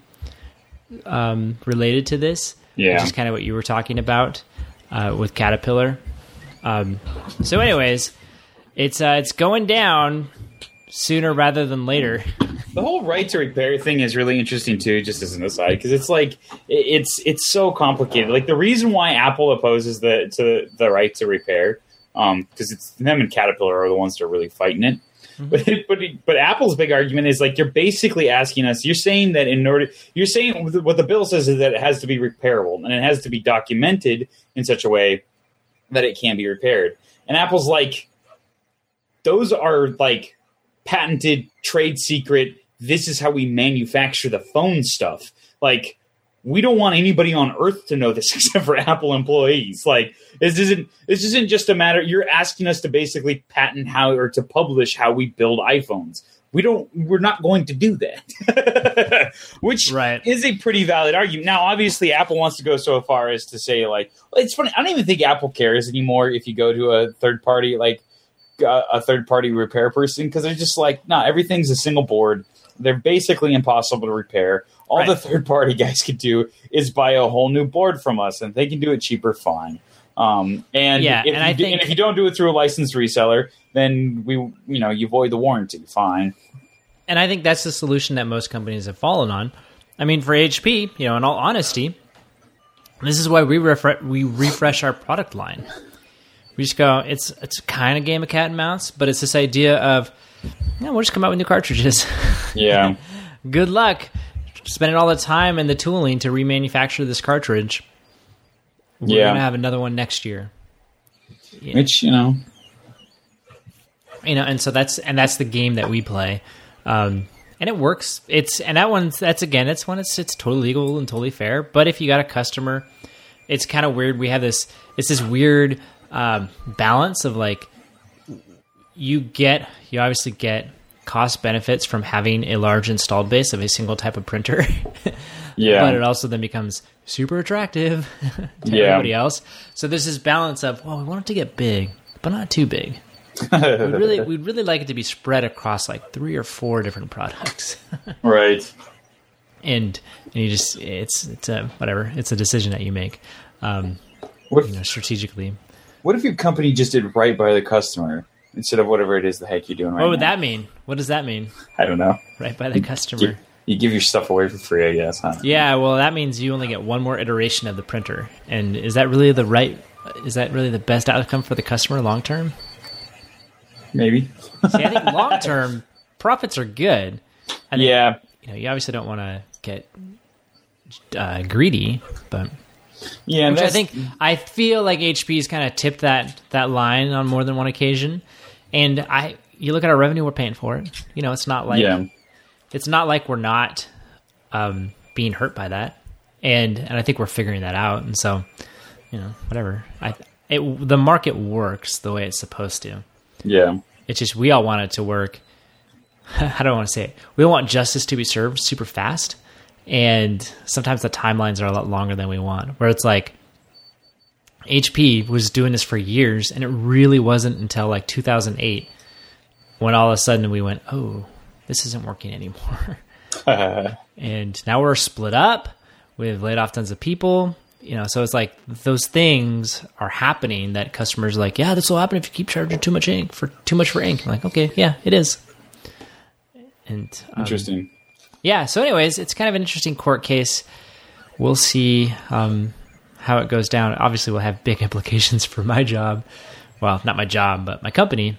um, related to this, Yeah. which is kind of what you were talking about uh, with Caterpillar. Um, so anyways, it's uh, it's going down sooner rather than later. The whole right to repair thing is really interesting too, just as an aside, because it's like it- it's it's so complicated. Like the reason why Apple opposes the to the right to repair, um, because it's them and Caterpillar are the ones that are really fighting it. Mm-hmm. But but but Apple's big argument is like you're basically asking us. You're saying that in order, you're saying what the bill says is that it has to be repairable and it has to be documented in such a way that it can be repaired. And Apple's like, those are like patented, trade secret. This is how we manufacture the phone stuff. Like, we don't want anybody on Earth to know this except for Apple employees. Like, this isn't this isn't just a matter. You're asking us to basically patent how or to publish how we build iPhones. We don't. We're not going to do that, which Right. is a pretty valid argument. Now, obviously, Apple wants to go so far as to say, like, well, it's funny. I don't even think Apple cares anymore if you go to a third party, like uh, a third party repair person, because they're just like, no, nah, everything's a single board. They're basically impossible to repair. All Right. the third party guys could do is buy a whole new board from us, and they can do it cheaper. Fine. Um, and, Yeah, if and you, I do- think- and if you don't do it through a licensed reseller, then we, you know, you void the warranty. Fine. And I think that's the solution that most companies have fallen on. I mean, for H P, you know, in all honesty, this is why we refresh we refresh our product line. We just go, it's it's kind of game of cat and mouse, but it's this idea of, yeah, we'll just come out with new cartridges. Yeah. Good luck spending all the time and the tooling to remanufacture this cartridge. We're Yeah. gonna have another one next year. Yeah. Which, you know, You know, and so that's and that's the game that we play, um, and it works. It's and that one's that's again, it's one it's it's totally legal and totally fair. But if you got a customer, it's kind of weird. We have this it's this weird um, balance of like you get you obviously get cost benefits from having a large installed base of a single type of printer. yeah. But it also then becomes super attractive to Yeah. everybody else. So there's this balance of, well, we want it to get big, but not too big. we'd really we'd really like it to be spread across like three or four different products. Right. and, and you just it's it's a whatever. It's a decision that you make, um, what if, you know, strategically. What if your company just did right by the customer instead of whatever it is the heck you're doing right What would now? that mean? What does that mean? I don't know. Right by the customer. You, you give your stuff away for free, I guess, huh? Yeah, well, that means you only get one more iteration of the printer, and is that really the right? Is that really the best outcome for the customer long term? Maybe. See, I think long term profits are good. I think, yeah. You know, you obviously don't want to get uh, greedy, but yeah, which I think I feel like H P's kind of tipped that that line on more than one occasion, and I you look at our revenue, we're paying for it. You know, it's not like yeah. it's not like we're not um, being hurt by that, and and I think we're figuring that out, and so you know, whatever. I it the market works the way it's supposed to. Yeah. It's just we all want it to work. How do I want to say it? We want justice to be served super fast, and sometimes the timelines are a lot longer than we want. Where it's like H P was doing this for years, and it really wasn't until like two thousand eight when all of a sudden we went, "Oh, this isn't working anymore." And now we're split up. We've laid off tons of people. You know, so it's like those things are happening that customers are like, yeah, this will happen if you keep charging too much ink for too much for ink. I'm like, okay, yeah, it is. And um, interesting. Yeah. So, anyways, it's kind of an interesting court case. We'll see um, how it goes down. Obviously, we'll have big implications for my job. Well, not my job, but my company,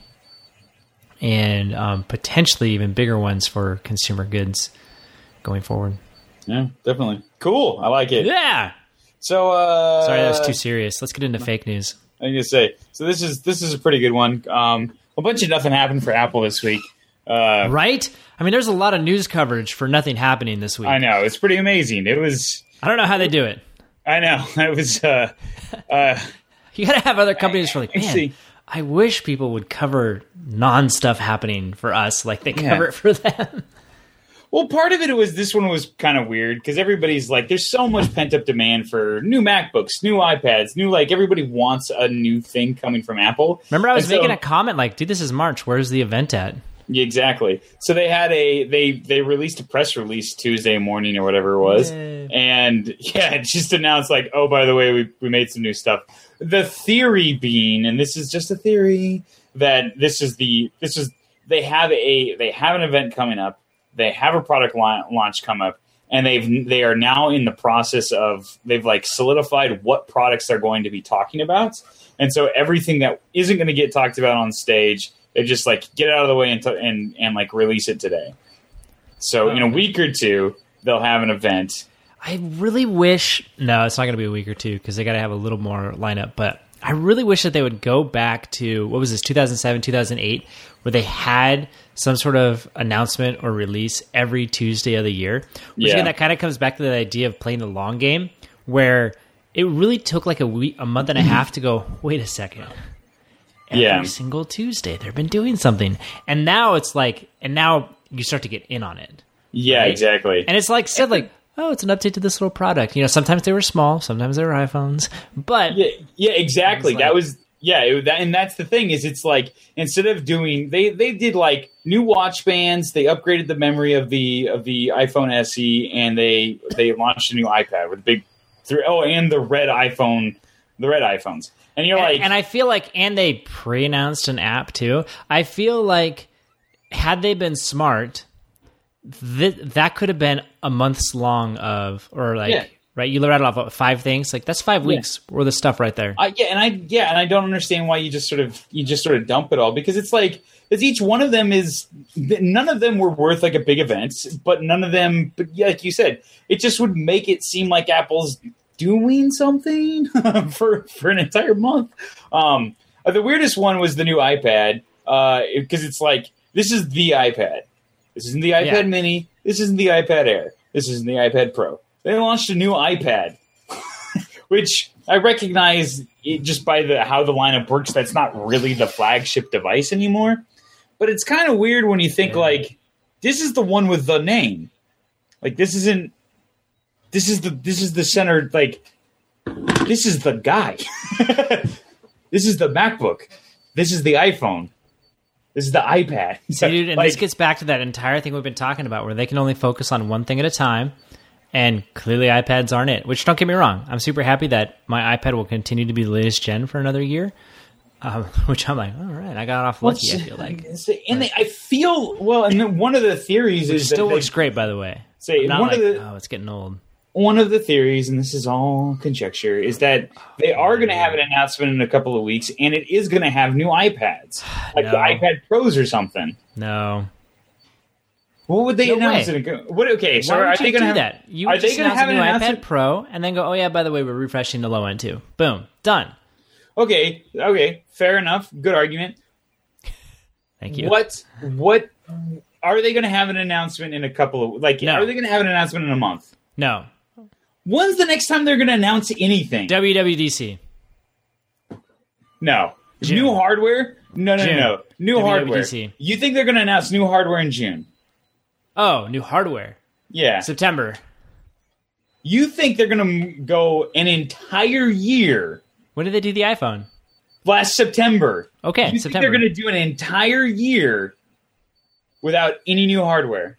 and um, potentially even bigger ones for consumer goods going forward. Yeah, definitely. Cool. I like it. Yeah. So, uh, sorry, that was too serious. Let's get into fake news. I was gonna say. So this is this is a pretty good one. Um, a bunch of nothing happened for Apple this week. Uh, right? I mean, there's a lot of news coverage for nothing happening this week. I know, it's pretty amazing. It was. I don't know how they do it. I know it was. Uh, uh, you got to have other companies for like, man. Actually, I wish people would cover non-stuff happening for us, like they cover yeah. it for them. Well, part of it was this one was kind of weird because everybody's like, there's so much pent up demand for new MacBooks, new iPads, new, like everybody wants a new thing coming from Apple. Remember, I was and making so, a comment like, dude, this is March. Where's the event at? Yeah, exactly. So they had a, they, they released a press release Tuesday morning or whatever it was. Yay. And yeah, it just announced like, oh, by the way, we, we made some new stuff. The theory being, and this is just a theory, that this is the, this is, they have a, they have an event coming up. They have a product launch come up, and they've they are now in the process of they've like solidified what products they're going to be talking about, and so everything that isn't going to get talked about on stage, they just like get it out of the way and t- and and like release it today. So oh, in a week or two, they'll have an event. I really wish no, it's not going to be a week or two because they got to have a little more lineup, but I really wish that they would go back to, what was this, two thousand seven, two thousand eight, where they had some sort of announcement or release every Tuesday of the year. Which yeah. again, that kind of comes back to the idea of playing the long game, where it really took like a week, a month and a half to go, wait a second. Every yeah. single Tuesday, they've been doing something. And now it's like, and now you start to get in on it. Yeah, right? Exactly. And it's like, said like, oh, it's an update to this little product. You know, sometimes they were small, sometimes they were iPhones, but yeah, yeah, exactly. Like, that was yeah, it, that, and that's the thing is, it's like instead of doing, they they did like new watch bands, they upgraded the memory of the of the iPhone S E, and they they launched a new iPad with big three oh, and the red iPhone, the red iPhones, and you're and, like, and I feel like, and they pre-announced an app too. I feel like had they been smart, Th- that could have been a month's long of, or like, yeah. right? You rattled off what, five things. Like that's five weeks yeah. worth of stuff right there. Uh, yeah, and I yeah, and I don't understand why you just sort of you just sort of dump it all, because it's like, because each one of them is, none of them were worth like a big event, but none of them, but yeah, like you said, it just would make it seem like Apple's doing something for for an entire month. Um, the weirdest one was the new iPad, because uh, it's like, this is the iPad. This isn't the iPad yeah. mini. This isn't the iPad Air. This isn't the iPad Pro. They launched a new iPad, which I recognize it just by the how the lineup works. That's not really the flagship device anymore. But it's kind of weird when you think, yeah. like, this is the one with the name. Like, this isn't. This is the this is the center. Like, this is the guy. This is the MacBook. This is the iPhone. This is the iPad. See, dude, and like, this gets back to that entire thing we've been talking about, where they can only focus on one thing at a time, and clearly iPads aren't it. Which, don't get me wrong, I'm super happy that my iPad will continue to be the latest gen for another year. Um, which I'm like, all right, I got off lucky. I feel like, and they, I feel well. And then one of the theories which is still that looks they, great, by the way. Say not one like, of the oh, it's getting old. One of the theories, and this is all conjecture, is that they are going to have an announcement in a couple of weeks, and it is going to have new iPads, like No. the iPad Pros or something. No. What would they No announce? way. In a, what? Okay, so Why are would they you going do to have that? You are would they just going to announce have a an new announcement? iPad Pro, and then go, oh yeah, by the way, we're refreshing the low end too. Boom, done. Okay, okay, fair enough. Good argument. Thank you. What? What? Are they going to have an announcement in a couple of like? No. Are they going to have an announcement in a month? No. When's the next time they're going to announce anything? W W D C. No. June. New hardware? No, no, June. no, no. New W W hardware. D C. You think they're going to announce new hardware in June? Oh, new hardware. Yeah. September. You think they're going to go an entire year When did they do the iPhone? last September? Okay, you September. think they're going to do an entire year without any new hardware?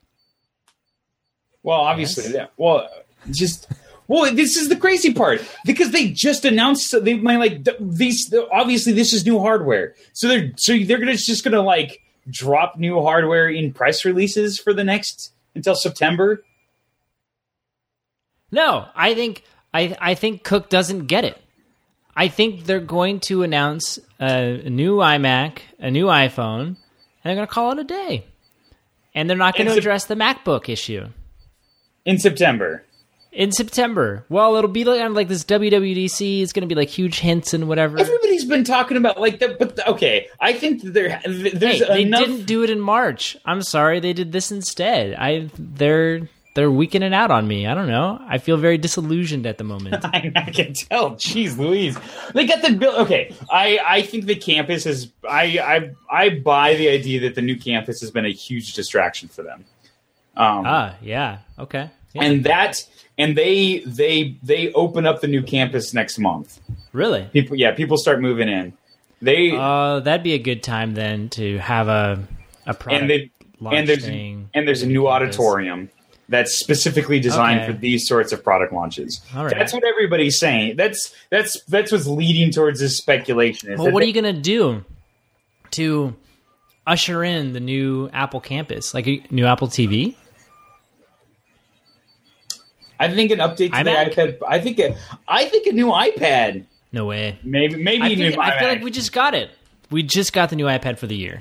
Well, obviously, Yes. yeah. Well, just well, this is the crazy part because they just announced they might like th- these. Obviously, this is new hardware, so they're so they're gonna just gonna like drop new hardware in press releases for the next until September. No, I think I I think Cook doesn't get it. I think they're going to announce a, a new iMac, a new iPhone, and they're going to call it a day. And they're not going to In Sep- address the MacBook issue In September. in September. Well, it'll be like, like this W W D C. It's going to be like huge hints and whatever. Everybody's been talking about like that, but okay, I think that there there's Hey, they enough. didn't do it in March. I'm sorry, they did this instead. I they're they're weakening out on me. I don't know. I feel very disillusioned at the moment. I, I can tell. Jeez, Louise, they got the bill. Okay, I, I think the campus is. I, I I buy the idea that the new campus has been a huge distraction for them. Um, ah, yeah, okay, yeah. and that and they they they open up the new campus next month. Really? People, yeah, people start moving in. They Uh, that'd be a good time then to have a a product and they launch and there's thing. and there's a new campus. auditorium that's specifically designed Okay. for these sorts of product launches. All right. That's what everybody's saying. That's that's that's what's leading towards this speculation. Is Well, that what they- are you gonna do to usher in the new Apple campus, like a new Apple T V? I think an update to iMac? the iPad. I think a, I think a new iPad. No way. Maybe maybe I a new feel, I feel iMac. like we just got it. We just got the new iPad for the year.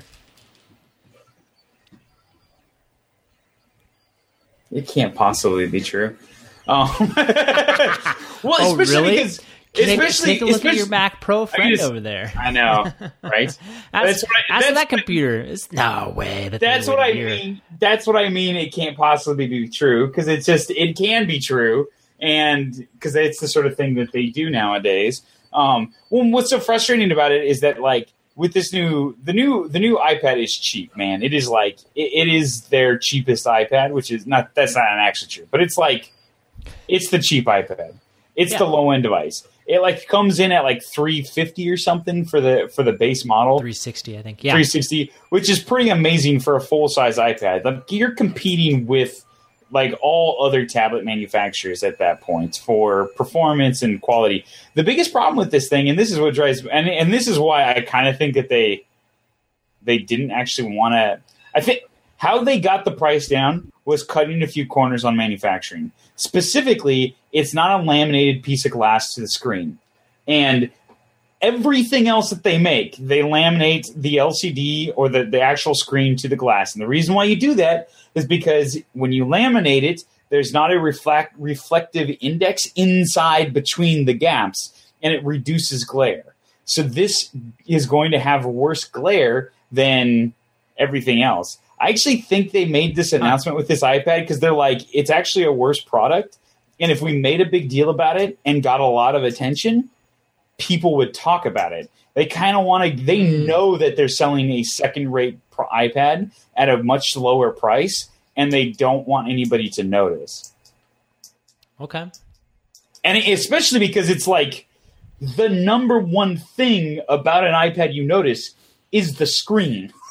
It can't possibly be true. Um, well, Oh, especially really? because Take, especially take a look at your especially- Mac Pro friend just- over there. I know, right? Ask, That's what I- ask that's that what- computer. It's no way. That That's they what would I hear. mean. That's what I mean. It can't possibly be true because it's just it can be true, and because it's the sort of thing that they do nowadays. Um, well, what's so frustrating about it is that like with this new the new the new iPad is cheap, man. It is like it, it is their cheapest iPad, which is not that's not actually true, but it's like it's the cheap iPad. It's Yeah. the low end device. It like comes in at like three fifty or something for the for the base model. three sixty, I think. Yeah. three sixty, which is pretty amazing for a full size iPad. Like you're competing with like all other tablet manufacturers at that point for performance and quality. The biggest problem with this thing, and this is what drives, and and this is why I kind of think that they they didn't actually want to. I think how they got the price down was cutting a few corners on manufacturing. Specifically, it's not a laminated piece of glass to the screen, and everything else that they make, they laminate the L C D or the, the actual screen to the glass. And the reason why you do that is because when you laminate it, there's not a reflect, reflective index inside between the gaps, and it reduces glare. So this is going to have worse glare than everything else. I actually think they made this announcement with this iPad because they're like, it's actually a worse product. And if we made a big deal about it and got a lot of attention, people would talk about it. They kind of want to, they know that they're selling a second rate pro- iPad at a much lower price, and they don't want anybody to notice. Okay. And especially because it's like the number one thing about an iPad you notice is the screen.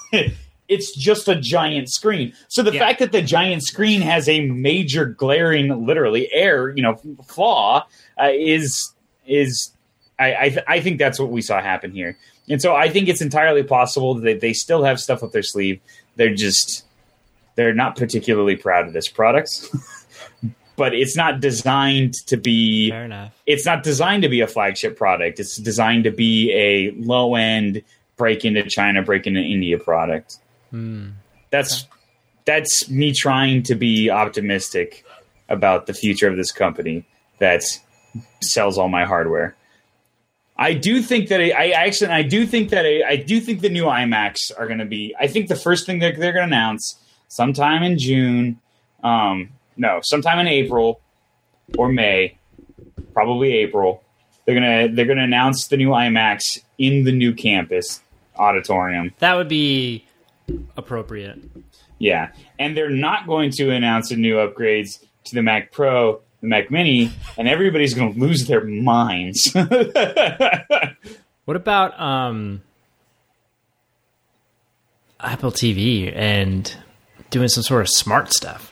it's just a giant screen. So the Yeah. fact that the giant screen has a major glaring, literally air, you know, flaw uh, is is I I, th- I think that's what we saw happen here. And so I think it's entirely possible that they still have stuff up their sleeve. They're just they're not particularly proud of this product. But it's not designed to be. Fair enough. It's not designed to be a flagship product. It's designed to be a low end, break into China, break into India product. Hmm. That's that's me trying to be optimistic about the future of this company that sells all my hardware. I do think that a, I actually I do think that a, I do think the new iMacs are going to be. I think the first thing they're, they're going to announce sometime in June. Um, No, sometime in April or May, probably April. They're gonna they're gonna announce the new iMacs in the new campus auditorium. That would be appropriate. Yeah, and they're not going to announce the new upgrades to the Mac Pro, the Mac Mini, and everybody's going to lose their minds. What about um, Apple T V and doing some sort of smart stuff?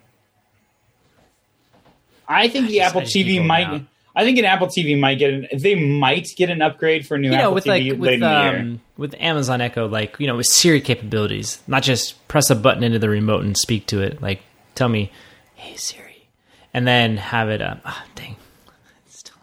I think the just- Apple I just T V keep going might. out. I think an Apple T V might get an. They might get an upgrade for a new You know, Apple with T V like late with in the year. um, with Amazon Echo, like you know, with Siri capabilities, not just press a button into the remote and speak to it. Like, tell me, "Hey Siri," and then have it. Um, ah, dang. Still.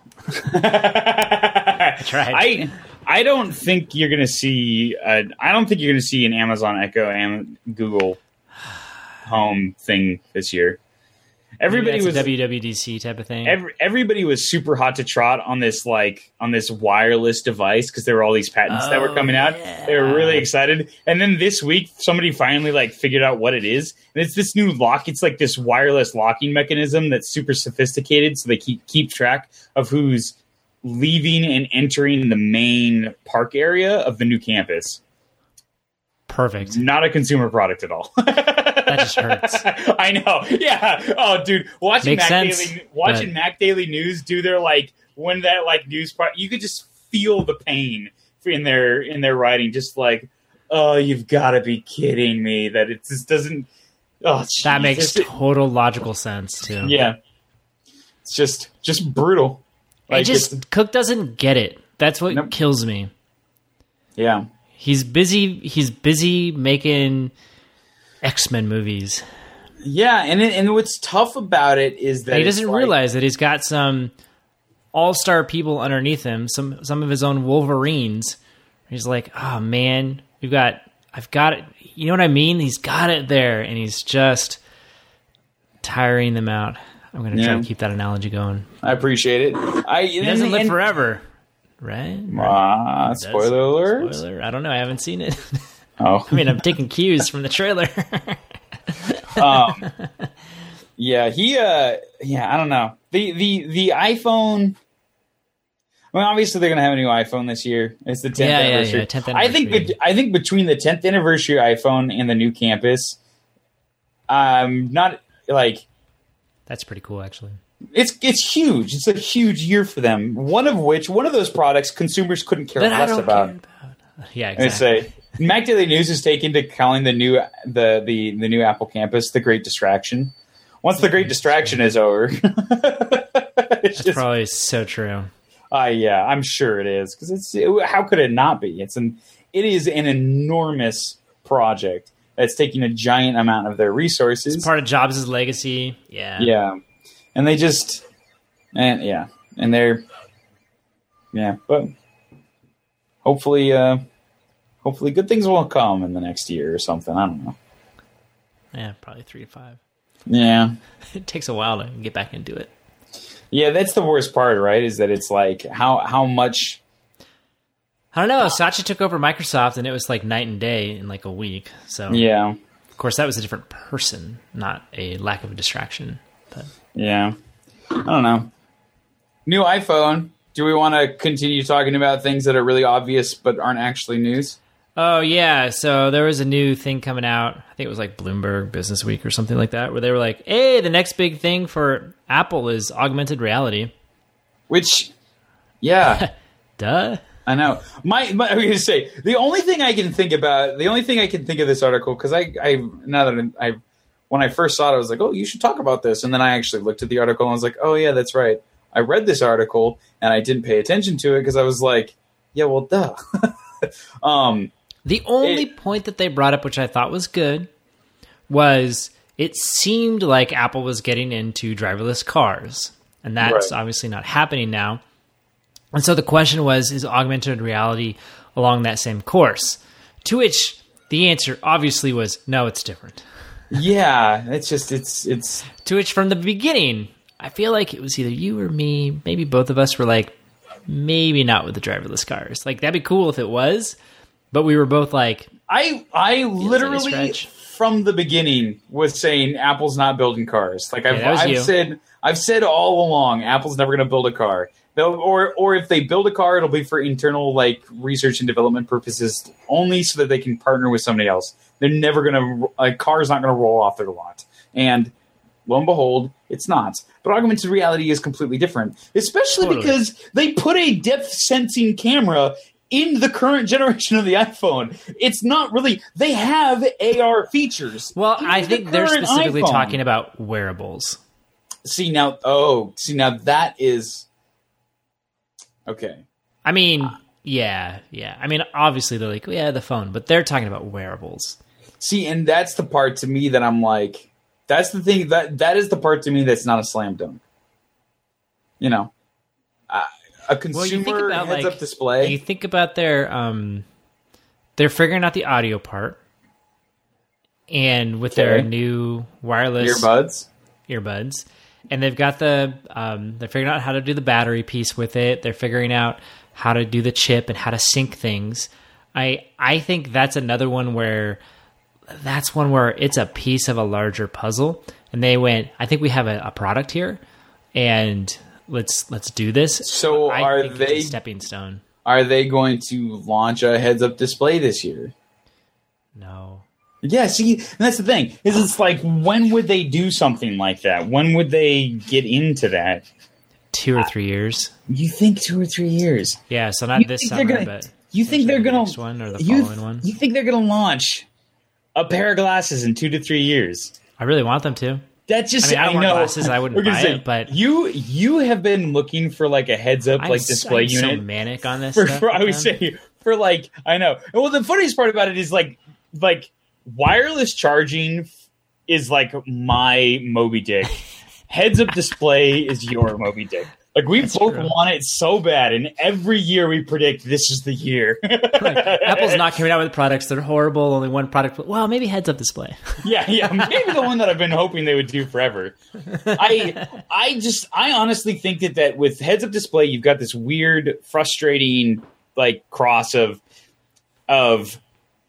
I tried. I I don't think you're going to see. Uh, I don't think you're going to see an Amazon Echo and Google Home thing this year. Everybody Maybe that's was a W W D C type of thing. every, everybody was super hot to trot on this like on this wireless device because there were all these patents that were Oh, coming out. yeah. They were really excited, and then this week somebody finally like figured out what it is, and it's this new lock. It's like this wireless locking mechanism that's super sophisticated, so they keep keep track of who's leaving and entering the main park area of the new campus. Perfect. Not a consumer product at all. That just hurts. I know. Yeah. Oh, dude, watching Makes Mac sense, Daily, watching but- Mac Daily News do their like when that like news part, you could just feel the pain in their in their writing. Just like, oh, you've got to be kidding me that it just doesn't. Oh, That makes Jesus. total logical sense too. Yeah. It's just just brutal. It it's- just Cook doesn't get it. That's what Nope. kills me. yeah. He's busy. He's busy making X-Men movies. Yeah, and it, and what's tough about it is that And he it's doesn't like- realize that he's got some all-star people underneath him. Some some of his own Wolverines. He's like, oh man, we've got. I've got it. You know what I mean? He's got it there, and he's just tiring them out. I'm going to try Yeah. to keep that analogy going. I appreciate it. I He doesn't live forever, right? Ah, spoiler alert. Spoiler. I don't know. I haven't seen it. Oh, I mean, I'm taking cues from the trailer. um, yeah, he, uh, yeah, I don't know. The, the, the iPhone, I mean, obviously they're going to have a new iPhone this year. It's the tenth Yeah, yeah, anniversary. yeah, tenth I think, anniversary. bet- I think between the tenth anniversary iPhone and the new campus, um, not like, That's pretty cool, actually. it's, it's huge. It's a huge year for them. One of which, one of those products consumers couldn't care That I less don't about. care about. Yeah, I exactly. say Mac Daily News is taken to calling the new the, the the new Apple campus the Great Distraction. Once the Great Distraction is over, it's That's just, probably so true. uh, yeah, I'm sure it is because it's it, how could it not be? It's an it is an enormous project that's taking a giant amount of their resources. It's part of Jobs' legacy. Yeah. Yeah, and they just and yeah, and they're yeah, but hopefully. Uh, Hopefully, good things will come in the next year or something. I don't know. Yeah, probably three to five. Yeah. It takes a while to get back into it. Yeah, that's the worst part, right? Is that it's like how how much. I don't know. Satya took over Microsoft, and it was like night and day in like a week. So, Yeah. of course, that was a different person, not a lack of a distraction. But Yeah. I don't know. New iPhone. Do we want to continue talking about things that are really obvious but aren't actually news? oh yeah, so there was a new thing coming out. I think it was like Bloomberg Business Week or something like that, where they were like, "Hey, the next big thing for Apple is augmented reality." Which, yeah. Duh. I know. My, my I was going to say the only thing I can think about, the only thing I can think of this article, because I, I now that I, when I first saw it, I was like, oh, you should talk about this, and then I actually looked at the article and I was like, oh yeah, that's right. I read this article and I didn't pay attention to it because I was like, yeah, well, duh. um, the only it, point that they brought up, which I thought was good, was it seemed like Apple was getting into driverless cars, and that's right. obviously not happening now. And so the question was, is augmented reality along that same course? To which the answer obviously was, no, it's different. Yeah, it's just, it's, it's... To which from the beginning, I feel like it was either you or me, maybe both of us were like, maybe not with the driverless cars. Like, that'd be cool if it was, but we were both like... I I literally, like from the beginning, was saying Apple's not building cars. Like, I've, yeah, I've said I've said all along, Apple's never going to build a car. They'll, or or if they build a car, it'll be for internal like research and development purposes only, so that they can partner with somebody else. They're never going to a car's not going to roll off their lot. And lo and behold, it's not. But augmented reality is completely different, especially totally. because they put a depth sensing camera in the current generation of the iPhone. It's not really. They have A R features. Well, I think the they're specifically iPhone. talking about wearables. See now, oh, see now that is. Okay. I mean, yeah, yeah. I mean, obviously they're like, oh, yeah, the phone, but they're talking about wearables. See, and that's the part to me that I'm like, that's the thing that that is the part to me that's not a slam dunk. You know, uh, a consumer well, heads-up like, display. You think about their, um, they're figuring out the audio part, and with okay. their new wireless earbuds, earbuds. And they've got the, um, they're figuring out how to do the battery piece with it. They're figuring out how to do the chip and how to sync things. I I think that's another one where, that's one where it's a piece of a larger puzzle. And they went, I think we have a, a product here, and let's let's do this. So I are think they it's a stepping stone? Are they going to launch a heads-up display this year? No. Yeah, see, and that's the thing. Is it's like, when would they do something like that? When would they get into that? Two or three years. You think two or three years? Yeah, so not you this summer, gonna, but you think they're the gonna next one or the you, following one? You think they're gonna launch a pair of glasses in two to three years? I really want them to. That's just I, mean, I, I don't want know glasses. I wouldn't buy say, it, but you you have been looking for like a heads up like display I'm unit. So manic on this. For, stuff for I would say for like I know. Well, the funniest part about it is like like. wireless charging is like my Moby Dick. Heads-up display is your Moby Dick. Like, we That's both true. want it so bad, and every year we predict this is the year. Like, Apple's not coming out with products that are horrible. Only one product. Well, maybe heads-up display. yeah, yeah, maybe the one that I've been hoping they would do forever. I, I just, I honestly think that that with heads-up display, you've got this weird, frustrating, like cross of, of.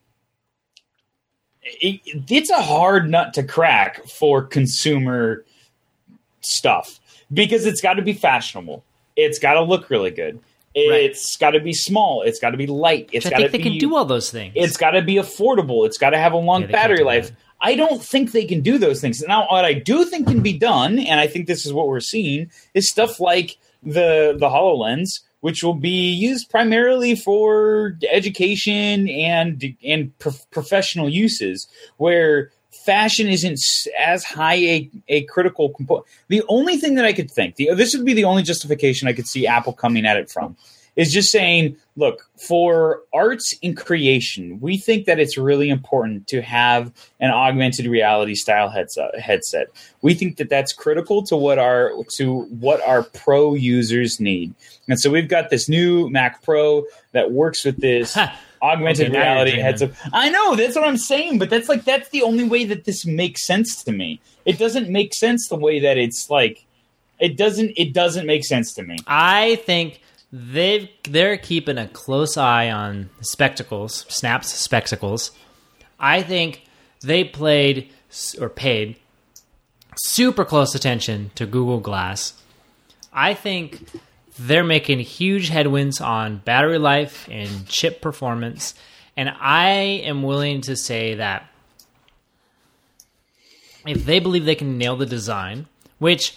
It, it's a hard nut to crack for consumer stuff because it's got to be fashionable. It's got to look really good. It's right. got to be small. It's got to be light. It's got to be. They can do all those things. It's got to be affordable. It's got to have a long yeah, battery life. That. I don't think they can do those things. Now, what I do think can be done, and I think this is what we're seeing, is stuff like the the HoloLens, which will be used primarily for education and and pro- professional uses, where fashion isn't as high a, a critical component. The only thing that I could think, the, this would be the only justification I could see Apple coming at it from, is just saying, look, for arts and creation, we think that it's really important to have an augmented reality style headset. We think that that's critical to what our to what our pro users need. And so we've got this new Mac Pro that works with this augmented okay, reality headset. I know, that's what I'm saying, but that's like that's the only way that this makes sense to me. It doesn't make sense the way that it's like it doesn't it doesn't make sense to me. I think They've, they're keeping a close eye on spectacles, Snap's spectacles. I think they played or paid super close attention to Google Glass. I think they're making huge headwinds on battery life and chip performance. And I am willing to say that if they believe they can nail the design, which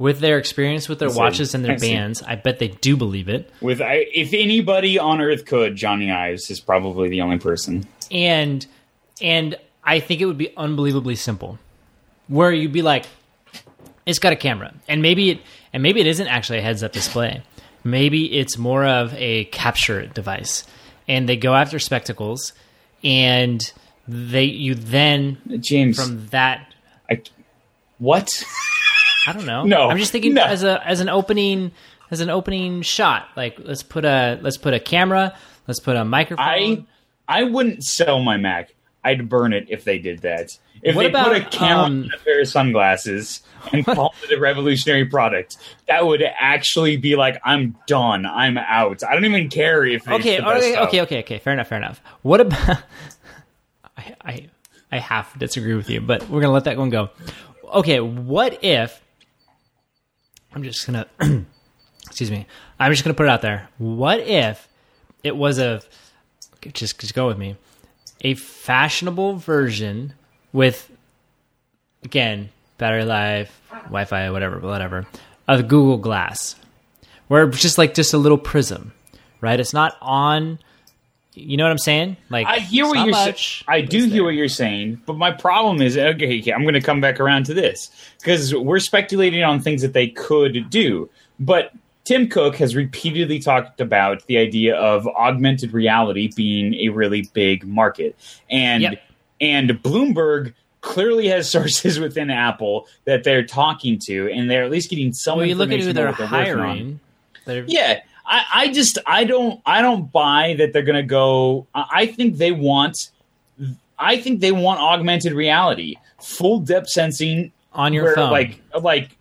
with their experience with their I see. watches and their I see. bands, I bet they do believe it. With I, if anybody on Earth could, Johnny Ives is probably the only person. And and I think it would be unbelievably simple, where you'd be like, it's got a camera, and maybe it and maybe it isn't actually a heads-up display. Maybe it's more of a capture device, and they go after spectacles, and they you then James from that. I, what? I don't know. No, I'm just thinking no. as a as an opening as an opening shot. Like let's put a let's put a camera. Let's put a microphone. I I wouldn't sell my Mac. I'd burn it if they did that. If What they about, put a camera um, on a pair of sunglasses and called it a revolutionary product, that would actually be like, I'm done. I'm out. I don't even care if it's Okay, the best okay, stuff. okay, okay, okay. Fair enough, fair enough. What about? I, I, I half disagree with you, but we're gonna let that one go. Okay, what if? I'm just gonna. excuse me. I'm just gonna put it out there. What if it was a? Just, just go with me. A fashionable version with, again, battery life, Wi-Fi, whatever, whatever, of Google Glass, where it's just like just a little prism, right? It's not on. You know what I'm saying? Like I hear it's what not you're saying. much, I but do it's hear there. what you're saying, but my problem is okay. okay, I'm going to come back around to this because we're speculating on things that they could do. But Tim Cook has repeatedly talked about the idea of augmented reality being a really big market, and Yep. and Bloomberg clearly has sources within Apple that they're talking to, and they're at least getting some. Well, you look at information who they're about what working on. hiring. They're, Yeah, I, I just I don't I don't buy that they're gonna go. I I think they want I think they want augmented reality, full depth sensing on your where, phone. Like like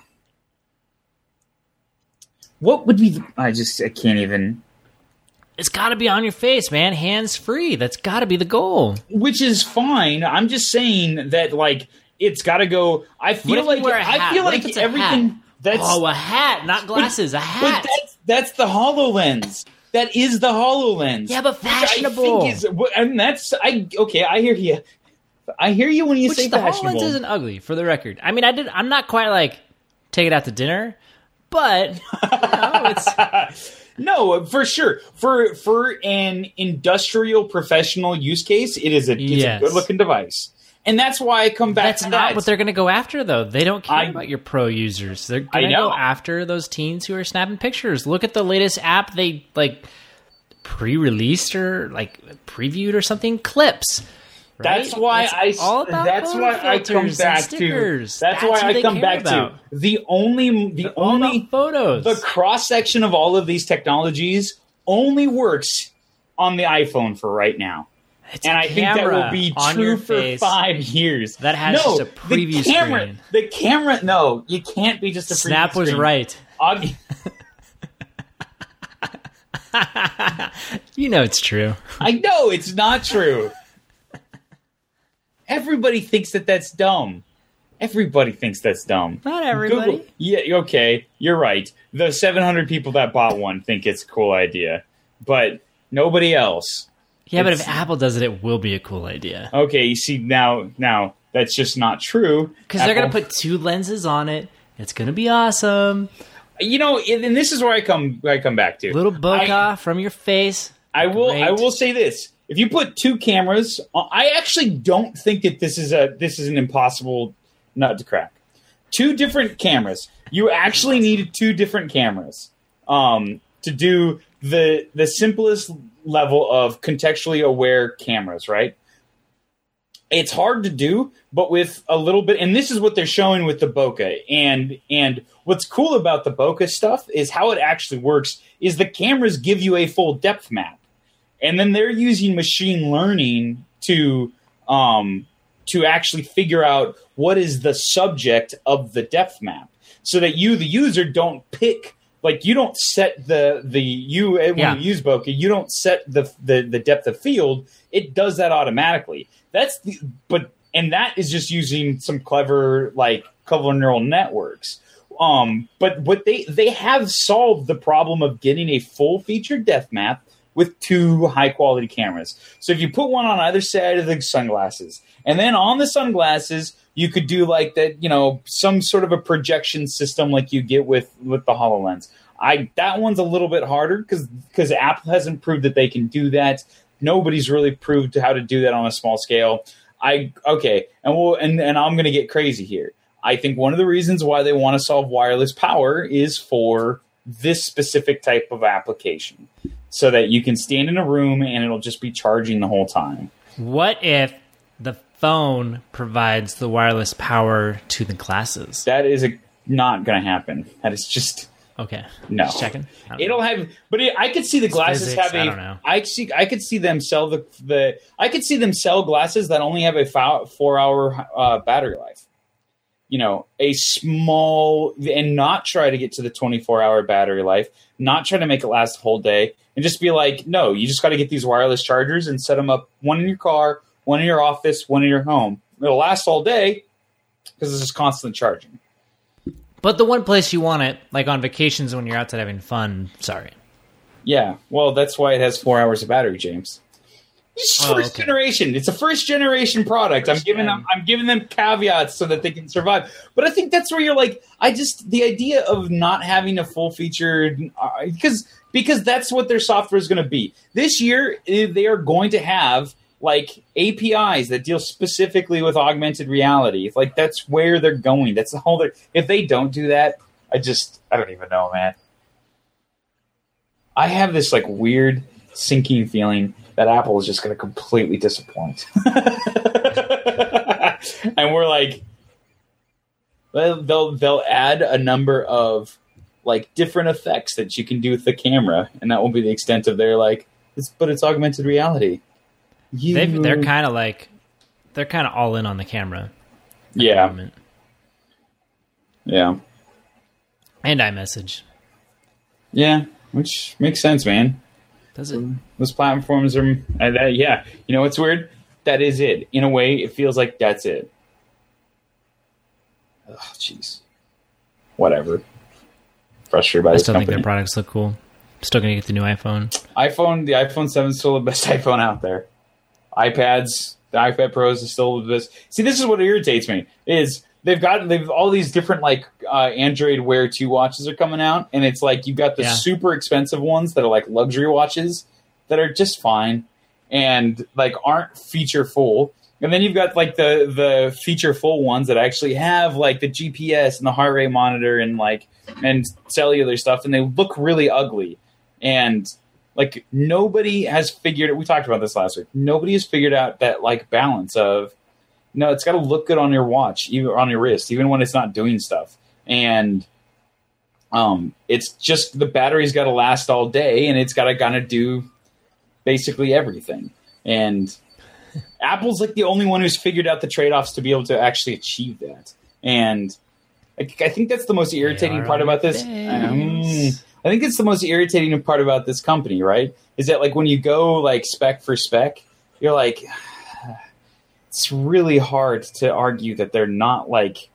what would be? The, I just I can't even. It's got to be on your face, man. Hands free. That's got to be the goal. Which is fine. I'm just saying that like it's got to go. I What feel if like you wear a I hat? feel What if like it's a everything hat? that's Oh, a hat, not glasses. a hat. But that's, that's the HoloLens. That is the HoloLens. Yeah, but which I fashionable. think is, and that's I okay. I hear you. I hear you when you Which say the fashionable. HoloLens isn't ugly, for the record. I mean, I did. I'm not quite like take it out to dinner, but you know, it's No, for sure. For for an industrial professional use case, it is a, it's Yes. a good looking device, and that's why I come back. that's to not that. what they're going to go after, though. They don't care I- about your pro users. They're I going to know. go after those teens who are snapping pictures. Look at the latest app they like pre-released or like previewed or something. Clips. Right? That's why That's I. all about that's photo why I come filters and back to. stickers. That's, That's why what I they come care back about. to the only the All only about photos. the cross section of all of these technologies only works on the iPhone for right now. It's And a I think that camera will be on true your for face. five years. That has no, just a preview the camera, screen. The camera, no, you can't be just a Snap preview was screen. right. Aug- You know it's true. I know it's not true. Everybody thinks that that's dumb. Everybody thinks that's dumb. Not everybody. Google, yeah, okay, you're right. The seven hundred people that bought one think it's a cool idea, but nobody else. Yeah, but if It's- Apple does it, it will be a cool idea. Okay, you see now, now that's just not true. Because they're going to Apple- put two lenses on it. It's going to be awesome. you know, and and this is where I come, where I come back to Little bokeh I- from your face. I will. I Great. will say this: if you put two cameras, I actually don't think that this is a this is an impossible nut to crack. Two different cameras. You actually need two different cameras um, to do the the simplest level of contextually aware cameras. Right? It's hard to do, but with a little bit, and this is what they're showing with the bokeh. And and what's cool about the bokeh stuff is how it actually works. Is the cameras give you a full depth map. And then they're using machine learning to um, to actually figure out what is the subject of the depth map, so that you, the user, don't pick like you don't set the the you when Yeah. you use bokeh, you don't set the, the the depth of field. It does that automatically. That's the but and that is just using some clever like clever neural networks. Um, but what they they have solved the problem of getting a full featured depth map with two high quality cameras. So if you put one on either side of the sunglasses, and then on the sunglasses You could do like that, you know, some sort of a projection system like you get with, with the HoloLens. I that one's a little bit harder because because Apple hasn't proved that they can do that. Nobody's really proved how to do that on a small scale. I okay, and we'll and, and I'm gonna get crazy here. I think one of the reasons why they want to solve wireless power is for this specific type of application, so that you can stand in a room and it'll just be charging the whole time. What if the phone provides the wireless power to the glasses? That is a, not going to happen. That is just okay. No, just checking. It'll know. have, but it, I could see the glasses physics, have a. I don't know. I see. I could see them sell the the. I could see them sell glasses that only have a four hour uh, battery life. You know, a small, and not try to get to the twenty-four hour battery life. Not try to make it last the whole day, and just be like, no, you just got to get these wireless chargers and set them up. One in your car, one in your office, one in your home. It'll last all day because it's just constant charging. But the one place you want it, like on vacations when you're outside having fun, sorry. Yeah, well, that's why it has four hours of battery, James. It's Oh, first okay. generation. It's a first generation product. I'm First giving gen. them. I'm giving them caveats so that they can survive. But I think that's where you're like, I just the idea of not having a full featured uh, because because that's what their software is going to be this year. eh, They are going to have like A P Is that deal specifically with augmented reality. Like that's where they're going. That's the whole. If they don't do that, I just I don't even know, man. I have this like weird sinking feeling that Apple is just going to completely disappoint. And we're like, well, they'll they'll add a number of like different effects that you can do with the camera, and that will be the extent of their like. It's, but it's augmented reality. You... They've, they're kind of like they're kind of all in on the camera. at the Yeah, moment. yeah, And iMessage. yeah, which makes sense, man. Does it? Those platforms are, uh, that, yeah. You know what's weird? That is it. In a way, it feels like that's it. Oh, jeez. Whatever. Frustrated by I this still think company. their products look cool. Still gonna get the new iPhone. iPhone, the iPhone seven is still the best iPhone out there. iPads, the iPad Pros is still the best. See, this is what irritates me is they've got they've all these different like uh, Android Wear two watches are coming out, and it's like you've got the Yeah. super expensive ones that are like luxury watches that are just fine and like aren't feature full. And then you've got like the the feature full ones that actually have like the G P S and the heart rate monitor and like and cellular stuff, and they look really ugly. And like nobody has figured it. We talked about this last week. Nobody has figured out that like balance of no, it's got to look good on your watch, even on your wrist, even when it's not doing stuff. And um, it's just the battery's got to last all day, and it's got to kind of do basically everything. And Apple's like the only one who's figured out the trade-offs to be able to actually achieve that. And I, I think that's the most irritating are part about this. things. Um, I think it's the most irritating part about this company, right? Is that like when you go like spec for spec, you're like, it's really hard to argue that they're not like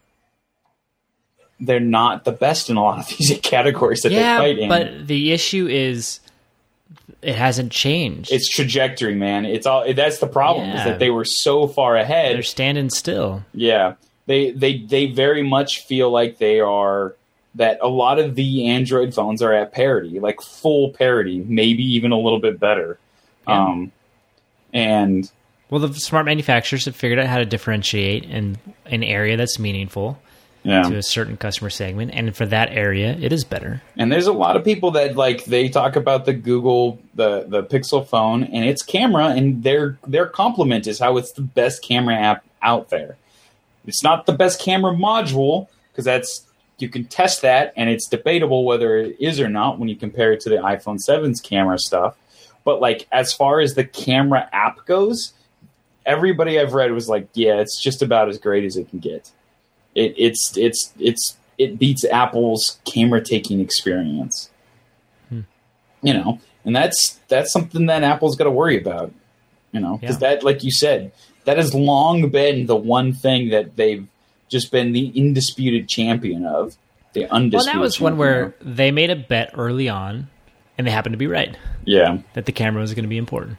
they're not the best in a lot of these categories that Yeah, they fight in. but the issue is it hasn't changed. It's trajectory, man. It's all that's the problem is Yeah. that they were so far ahead. They're standing still. Yeah, they they they very much feel like they are that a lot of the Android phones are at parity, like full parity, maybe even a little bit better. Yeah. Um, and Well, the smart manufacturers have figured out how to differentiate in an area that's meaningful yeah, to a certain customer segment, and for that area, it is better. and there's a lot of people that like they talk about the Google the the Pixel phone and its camera, and their their compliment is how it's the best camera app out there. It's not the best camera module because that's you can test that, and it's debatable whether it is or not when you compare it to the iPhone seven's camera stuff. But like as far as the camera app goes, everybody I've read was like, yeah, it's just about as great as it can get. It, it's it's it's it beats Apple's camera taking experience. Hmm. You know, and that's that's something that Apple's got to worry about. You know, because Yeah. that, like you said, that has long been the one thing that they've just been the indisputed champion of. The undisputed. Well, that was one champion where of. they made a bet early on, and they happened to be right yeah, that the camera was going to be important.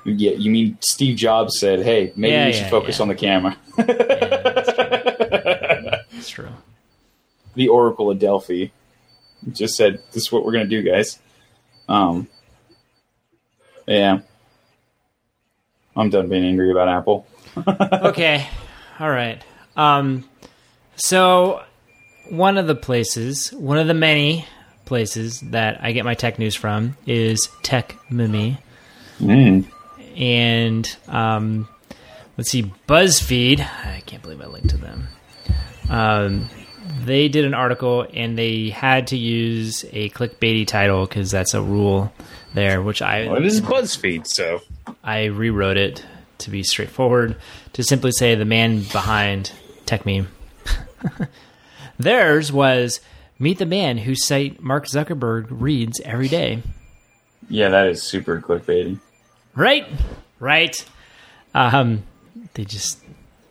Yeah, you mean Steve Jobs said, "Hey, maybe Yeah, we yeah, should focus yeah. on the camera." Yeah, that's true. That's true. The Oracle of Delphi just said, "This is what we're going to do, guys." Um, yeah, I'm done being angry about Apple. Okay, all right. Um, so one of the places, one of the many places that I get my tech news from is Tech Mimi. Mm. And um, let's see, BuzzFeed. I can't believe I linked to them. Um, they did an article and they had to use a clickbaity title because that's a rule there, which I Well, it is BuzzFeed, so I rewrote it to be straightforward to simply say the man behind TechMeme. Theirs was meet the man whose site Mark Zuckerberg reads every day. yeah, that is super clickbaity. Right, right. Um, they just.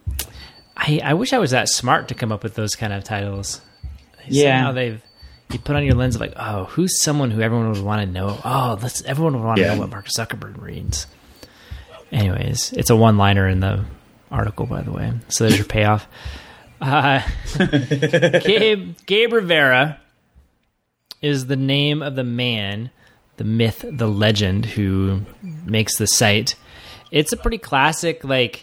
I I wish I was that smart to come up with those kind of titles. Yeah. Somehow they've you put on your lens of like, oh, who's someone who everyone would want to know? Oh, let's everyone would want to Yeah. know what Mark Zuckerberg reads. Anyways, it's a one-liner in the article, by the way. So there's your payoff. Uh, Gabe Gabe Rivera is the name of the man, the myth, the legend who makes the site. It's a pretty classic, like,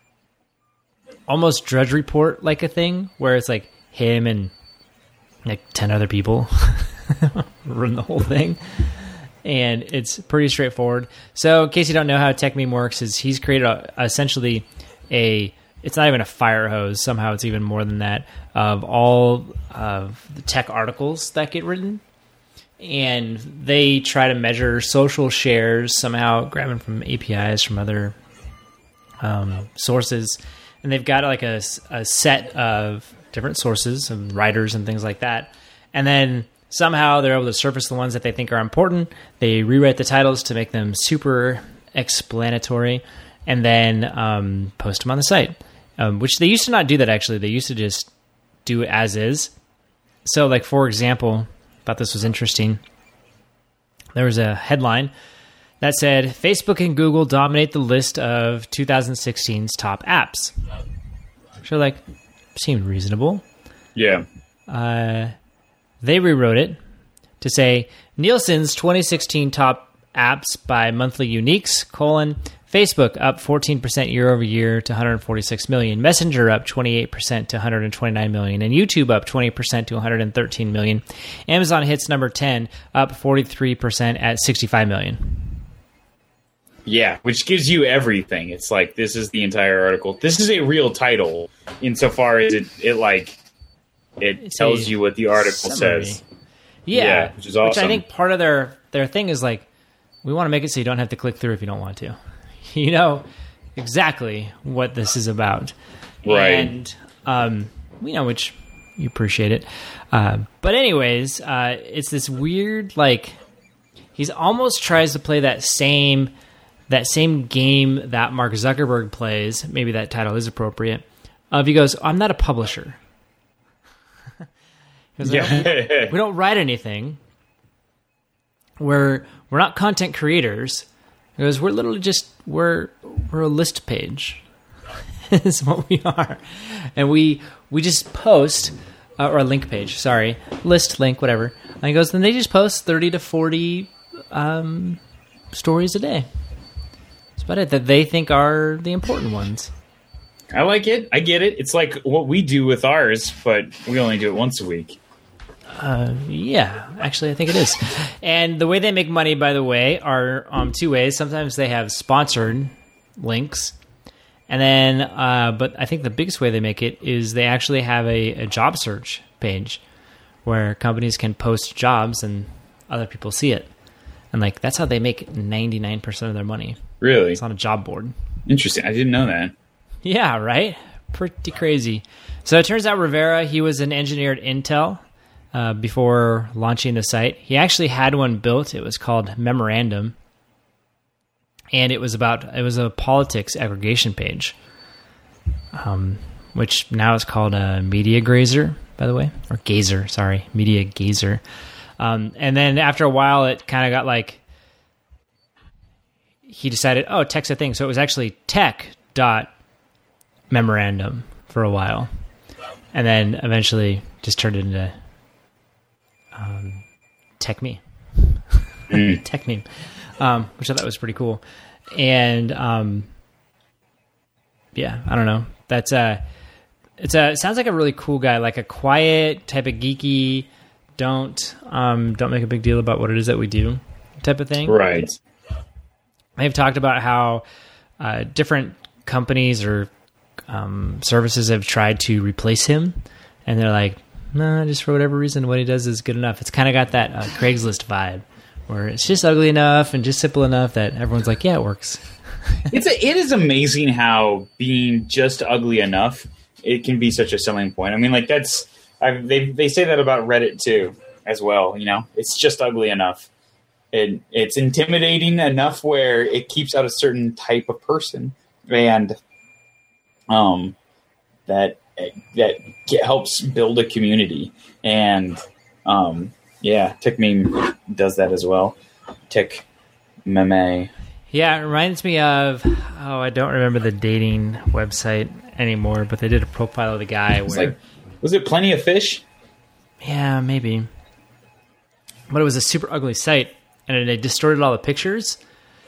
almost Drudge Report like a thing, where it's like him and like ten other people run the whole thing. And it's pretty straightforward. So in case you don't know how TechMeme works, is he's created a, essentially a, it's not even a fire hose, somehow it's even more than that, of all of the tech articles that get written. And they try to measure social shares, somehow grabbing from A P Is from other um, sources. And they've got like a, a set of different sources of writers and things like that. And then somehow they're able to surface the ones that they think are important. They rewrite the titles to make them super explanatory and then um, post them on the site, um, which they used to not do that, actually. They used to just do it as is. So, like, for example, I thought this was interesting. There was a headline that said, Facebook and Google dominate the list of two thousand sixteen's top apps. So, like, seemed reasonable. Yeah. Uh, they rewrote it to say, Nielsen's twenty sixteen top apps by monthly uniques, colon, Facebook up fourteen percent year over year to one hundred forty-six million, Messenger up twenty-eight percent to one hundred twenty-nine million, and YouTube up twenty percent to one hundred thirteen million. Amazon hits number ten, up forty-three percent at sixty-five million. Yeah, which gives you everything. It's like, this is the entire article. This is a real title insofar as it, it like, it It's tells a you what the article summary. says. Yeah, Yeah, which is awesome. Which I think part of their, their thing is like, we want to make it so you don't have to click through if you don't want to. You know exactly what this is about. Right. And, um, you know, which you appreciate it. Uh, but anyways, uh, it's this weird, like, he's almost tries to play that same, that same game that Mark Zuckerberg plays. Maybe that title is appropriate. Of he goes, I'm not a publisher. He goes, Yeah. we don't write anything. We're we're not content creators. He goes, we're literally just we're we're a list page. Is what we are, and we we just post uh, or a link page. Sorry, list link whatever. And he goes, then they just post thirty to forty um, stories a day. That's about it that they think are the important ones. I like it. I get it. It's like what we do with ours, but we only do it once a week. Uh, yeah, actually, I think it is. And the way they make money, by the way, are um, two ways. Sometimes they have sponsored links. And then, uh, but I think the biggest way they make it is they actually have a, a job search page where companies can post jobs and other people see it. And like, that's how they make ninety-nine percent of their money. Really? It's on a job board. Interesting. I didn't know that. Yeah, right? Pretty crazy. So it turns out Rivera, he was an engineer at Intel. Uh, before launching the site. He actually had one built. It was called Memorandum. And it was about, it was a politics aggregation page, um, which now is called a Media Grazer, by the way, or Gazer, sorry, Media Gazer. Um, and then after a while, it kind of got like, he decided, oh, tech's a thing. So it was actually tech dot memorandum for a while. And then eventually just turned into um, tech me. Mm. Tech meme, um, which I thought was pretty cool. And um, yeah, I don't know. That's a, it's a, it sounds like a really cool guy, like a quiet type of geeky, don't, um, don't make a big deal about what it is that we do type of thing. Right. They've talked about how uh, different companies or um, services have tried to replace him. And they're like, no, nah, just for whatever reason, what he does is good enough. It's kind of got that uh, Craigslist vibe where it's just ugly enough and just simple enough that everyone's like, yeah, it works. It's a, it is amazing how being just ugly enough, it can be such a selling point. I mean, like that's, I've, they they say that about Reddit too, as well. You know, it's just ugly enough. It, it's intimidating enough where it keeps out a certain type of person, and um, that that helps build a community. And um, yeah, Tech Meme does that as well. Tech Meme. Yeah, it reminds me of, oh, I don't remember the dating website anymore, but they did a profile of the guy It's where... like, was it Plenty of Fish? Yeah, maybe. But it was a super ugly site, and they distorted all the pictures,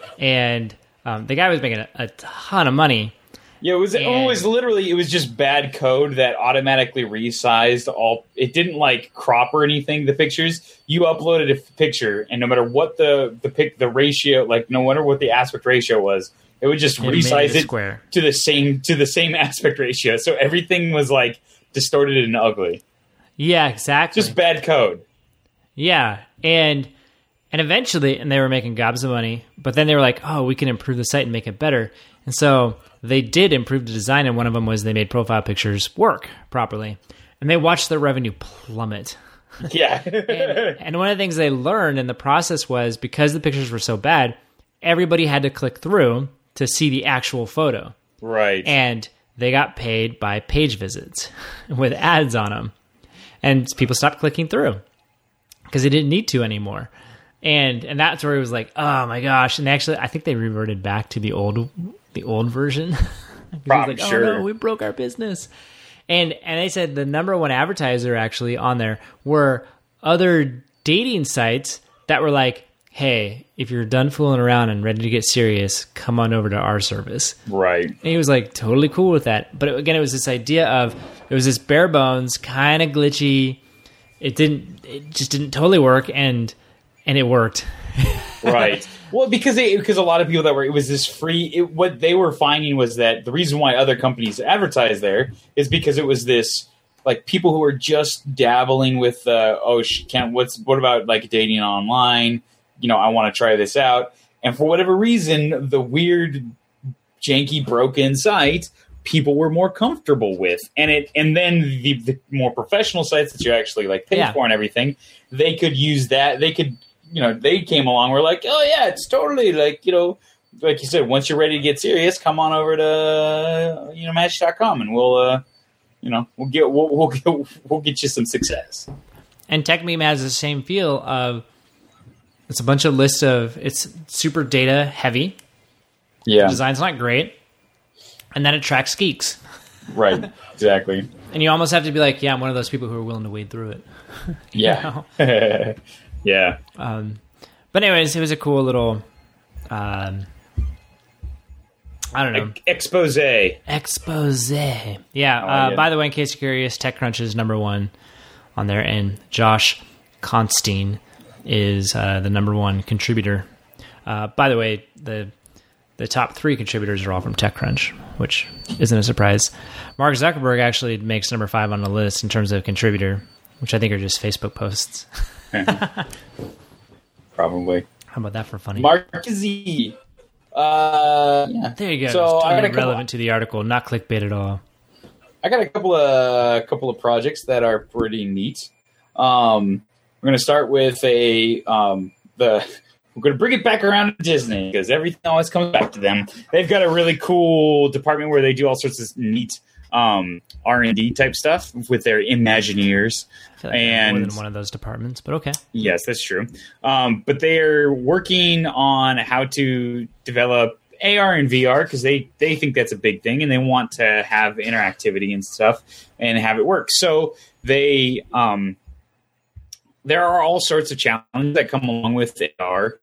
and um, the guy was making a, a ton of money. Yeah, it was, and, it was literally, it was just bad code that automatically resized all, it didn't like crop or anything, the pictures. You uploaded a picture, and no matter what the, the pic, the ratio, like no matter what the aspect ratio was, it would just it resize it square. to the same, to the same aspect ratio. So everything was like distorted and ugly. Yeah, exactly. Just bad code. Yeah, and and eventually, and they were making gobs of money, but then they were like, oh, we can improve the site and make it better. And so they did improve the design, and one of them was they made profile pictures work properly. And they watched their revenue plummet. Yeah. and, and one of the things they learned in the process was because the pictures were so bad, everybody had to click through to see the actual photo. Right. And they got paid by page visits with ads on them. And people stopped clicking through because they didn't need to anymore. And and that's where it was like, oh my gosh. And actually, I think they reverted back to the old the old version. Probably like, sure. Oh no, we broke our business. And and they said the number one advertiser actually on there were other dating sites that were like, hey, if you're done fooling around and ready to get serious, come on over to our service. Right. And he was like totally cool with that. But it, again, it was this idea of, it was this bare bones, kind of glitchy. It didn't, it just didn't totally work. And, and it worked. Right. Well, because they, because a lot of people that were, it was this free, it, what they were finding was that the reason why other companies advertise there is because it was this, like people who were just dabbling with, uh, oh, can't, what's, what about like dating online? You know, I want to try this out. And for whatever reason, the weird, janky, broken site, people were more comfortable with. And it, and then the, the more professional sites that you actually like pay yeah. for and everything, they could use that. They could, you know, they came along. We're like, oh yeah, it's totally like, you know, like you said, once you're ready to get serious, come on over to, you know, match dot com and we'll, uh, you know, we'll get, we'll, we'll get, we'll get you some success. And TechMeme has the same feel of, it's a bunch of lists of, it's super data heavy. Yeah. The design's not great. And then it tracks geeks. Right. Exactly. And you almost have to be like, yeah, I'm one of those people who are willing to wade through it. Yeah. Yeah. Um, but anyways, it was a cool little, um, I don't know. Expose. Expose. Yeah. Oh, uh, yeah. By the way, in case you're curious, TechCrunch is number one on there. And Josh Constein is uh, the number one contributor. Uh, by the way, the the top three contributors are all from TechCrunch, which isn't a surprise. Mark Zuckerberg actually makes number five on the list in terms of contributor, which I think are just Facebook posts. Probably. How about that for funny? Mark Z. Uh, yeah. There you go. So it's I got totally a couple, relevant to the article, not clickbait at all. I got a couple of couple of projects that are pretty neat. Um, we're going to start with a um, the. We're going to bring it back around to Disney because everything always comes back to them. They've got a really cool department where they do all sorts of neat um, R and D type stuff with their Imagineers. I feel like and more than one of those departments, but okay. Yes, that's true. Um, but they're working on how to develop A R and V R because they, they think that's a big thing and they want to have interactivity and stuff and have it work. So they um, there are all sorts of challenges that come along with A R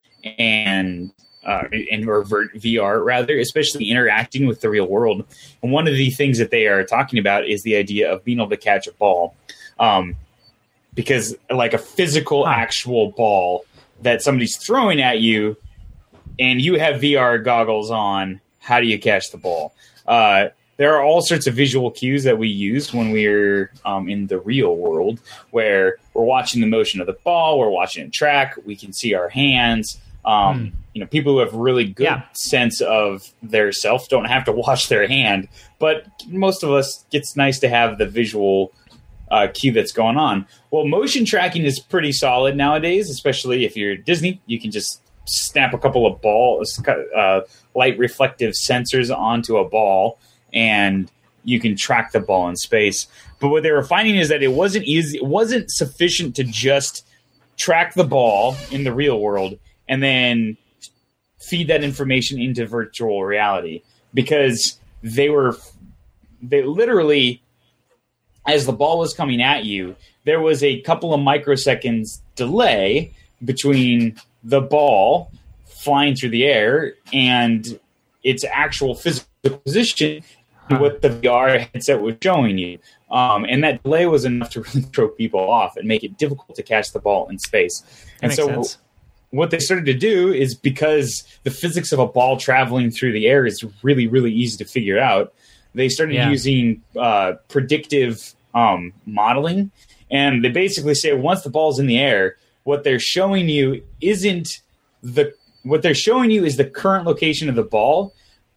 and uh, and or V R rather, especially interacting with the real world. And one of the things that they are talking about is the idea of being able to catch a ball. Um, Because like a physical, actual ball that somebody's throwing at you, and you have V R goggles on, how do you catch the ball? Uh, there are all sorts of visual cues that we use when we're um, in the real world, where we're watching the motion of the ball, we're watching it track, we can see our hands. Um, mm. You know, people who have really good yeah. sense of their self don't have to watch their hand, but most of us, it's nice to have the visual Uh, cue that's going on. Well, motion tracking is pretty solid nowadays, especially if you're Disney. You can just snap a couple of ball, uh, light reflective sensors onto a ball, and you can track the ball in space. But what they were finding is that it wasn't easy. It wasn't sufficient to just track the ball in the real world and then feed that information into virtual reality, because they were they literally. As the ball was coming at you, there was a couple of microseconds delay between the ball flying through the air and its actual physical position and what the V R headset was showing you. Um, and that delay was enough to really throw people off and make it difficult to catch the ball in space. That and so sense. What they started to do is, because the physics of a ball traveling through the air is really, really easy to figure out, they started yeah. using uh, predictive um, modeling. And they basically say once the ball's in the air, what they're showing you isn't the what they're showing you is the current location of the ball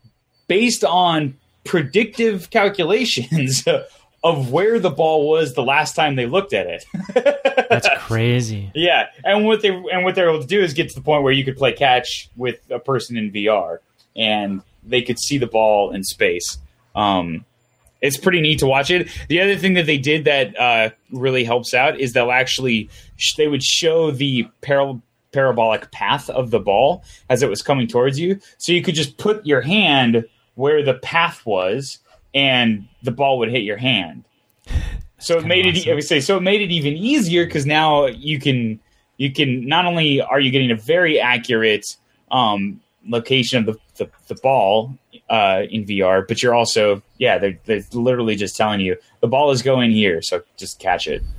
based on predictive calculations of where the ball was the last time they looked at it. That's crazy. Yeah, and what they and what they're able to do is get to the point where you could play catch with a person in V R, and they could see the ball in space. Um, it's pretty neat to watch it. The other thing that they did that uh, really helps out is they'll actually sh- they would show the para- parabolic path of the ball as it was coming towards you, so you could just put your hand where the path was, and the ball would hit your hand. So it made awesome. it. I would say so. It made it even easier because now you can you can not only are you getting a very accurate um, location of the the, the ball uh, in V R, but you're also yeah they're they're literally just telling you the ball is going here, so just catch it.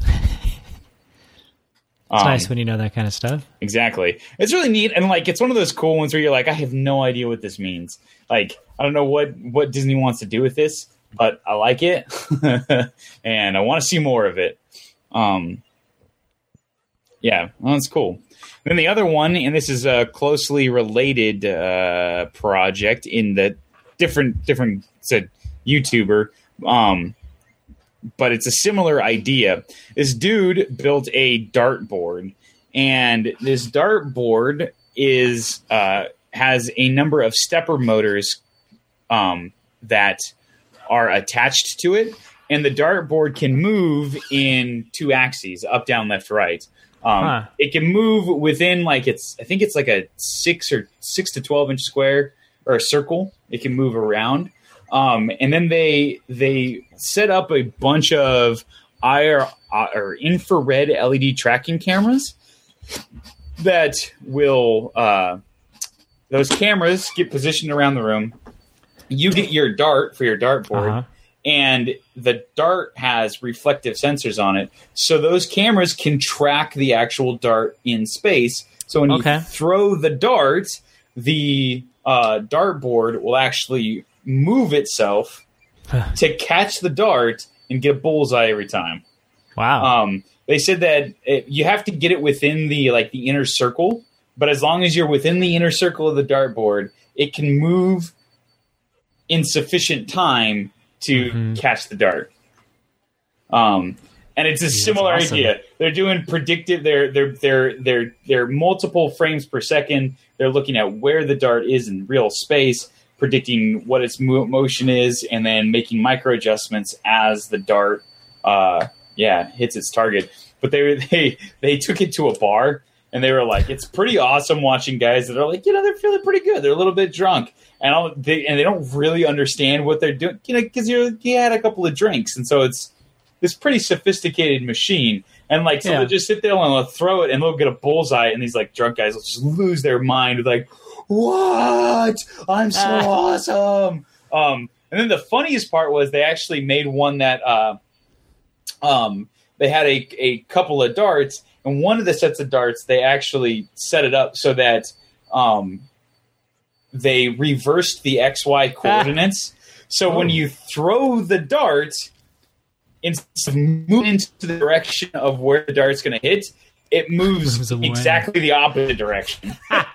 It's um, nice when you know that kind of stuff. Exactly. It's really neat, and like it's one of those cool ones where you're like, I have no idea what this means. Like I don't know what what Disney wants to do with this, but I like it, and I want to see more of it. Um, yeah, well, that's cool. And then the other one, and this is a closely related uh, project in the different different it's a YouTuber, um, but it's a similar idea. This dude built a dartboard, and this dartboard is uh, has a number of stepper motors um, that are attached to it, and the dartboard can move in two axes, up, down, left, right. Um, huh. It can move within like it's, I think it's like a six or six to twelve inch square or a circle. It can move around, um, and then they they set up a bunch of I R or infrared L E D tracking cameras that will uh, those cameras get positioned around the room. You get your dart for your dartboard, uh-huh. and the dart has reflective sensors on it. So those cameras can track the actual dart in space. So when okay. you throw the dart, the uh, dartboard will actually move itself to catch the dart and get a bullseye every time. Wow. Um, they said that it, you have to get it within the like the inner circle, but as long as you're within the inner circle of the dartboard, it can move in sufficient time to mm-hmm. catch the dart. Um, and it's a yeah, similar awesome. idea. They're doing predictive. They're they're they're they're they're multiple frames per second. They're looking at where the dart is in real space, predicting what its mo- motion is, and then making micro adjustments as the dart, uh, yeah, hits its target. But they they they took it to a bar, and they were like, it's pretty awesome watching guys that are like, you know, they're feeling pretty good. They're a little bit drunk, and all, they and they don't really understand what they're doing, you know, because you you had a couple of drinks, and so it's this pretty sophisticated machine. And like, so yeah. they'll just sit there and they'll throw it, and they'll get a bullseye, and these like drunk guys will just lose their mind with like, what? I'm so uh. awesome. Um, and then the funniest part was they actually made one that uh, um, they had a a couple of darts. And one of the sets of darts, they actually set it up so that um, they reversed the X Y coordinates. So oh. when you throw the dart, instead of moving into the direction of where the dart's going to hit, it moves exactly the opposite direction.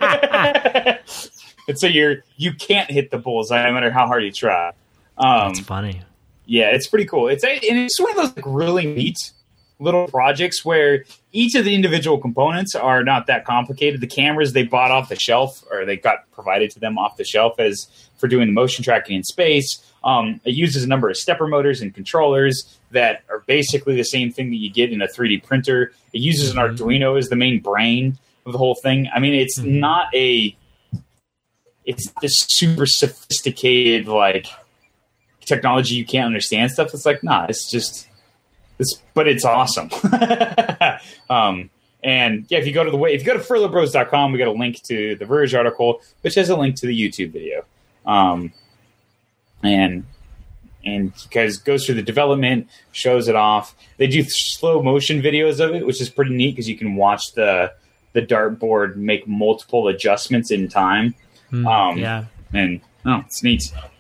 And so you're you can't hit the bullseye no matter how hard you try. Um, That's funny. Yeah, it's pretty cool. It's and it's one of those like, really neat little projects where each of the individual components are not that complicated. The cameras they bought off the shelf, or they got provided to them off the shelf as for doing the motion tracking in space. Um, it uses a number of stepper motors and controllers that are basically the same thing that you get in a three D printer. It uses mm-hmm. an Arduino as the main brain of the whole thing. I mean, it's mm-hmm. not a, it's this super sophisticated, like, technology you can't understand stuff. It's like, nah, it's just, It's, but it's awesome. um, and yeah, if you go to the way, if you go to furlough bros dot com, we got a link to the Verge article, which has a link to the YouTube video. Um, and, and because it goes through the development, shows it off. They do slow motion videos of it, which is pretty neat because you can watch the, the dartboard make multiple adjustments in time. Mm, um, yeah. And, oh, it's neat.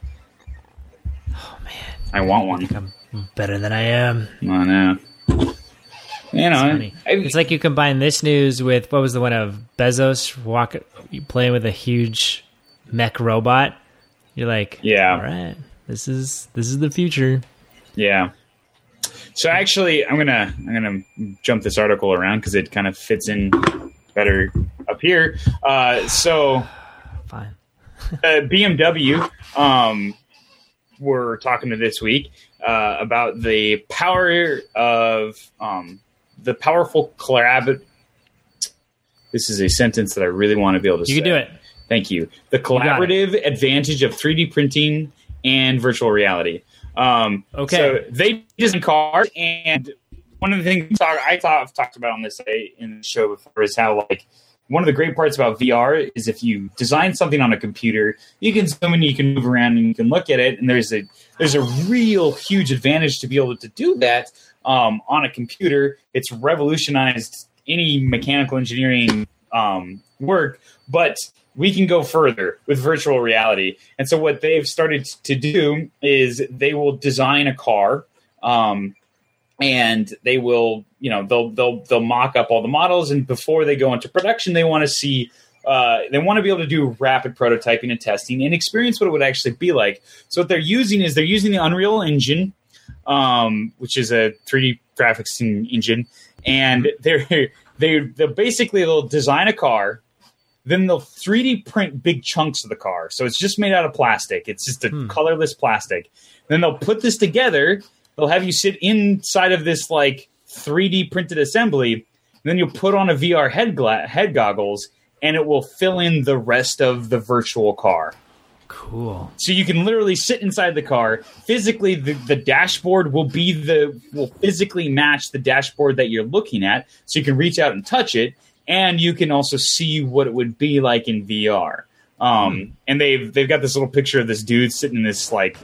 Oh man. I want one. Better than I am. I know. You know, I, it's like you combine this news with what was the one of Bezos walk playing with a huge mech robot. You're like, yeah, all right, this is this is the future. Yeah. So actually, I'm gonna I'm gonna jump this article around because it kind of fits in better up here. Uh, so, fine. uh, B M W. Um, we're talking to this week. Uh, about the power of um, the powerful collab. This is a sentence that I really want to be able to you say. You can do it. Thank you. The collaborative you advantage of three D printing and virtual reality. Um, okay. So they design cars, and one of the things I thought I've talked about on this in the show before is how like one of the great parts about V R is if you design something on a computer, you can zoom in, you can move around, and you can look at it. And there's a there's a real huge advantage to be able to do that um, on a computer. It's revolutionized any mechanical engineering um, work, but we can go further with virtual reality. And so what they've started to do is they will design a car. Um, And they will, you know, they'll they'll they'll mock up all the models, and before they go into production, they want to see, uh, they want to be able to do rapid prototyping and testing and experience what it would actually be like. So what they're using is they're using the Unreal Engine, um, which is a three D graphics engine, and they're they they basically they'll design a car, then they'll three D print big chunks of the car. So it's just made out of plastic. It's just a hmm. colorless plastic. Then they'll put this together. They'll have you sit inside of this like three D printed assembly, and then you'll put on a V R head gla- head goggles, and it will fill in the rest of the virtual car. Cool. So you can literally sit inside the car. Physically, the, the dashboard will be the will physically match the dashboard that you're looking at, so you can reach out and touch it, and you can also see what it would be like in V R. Um, hmm. And they've they've got this little picture of this dude sitting in this like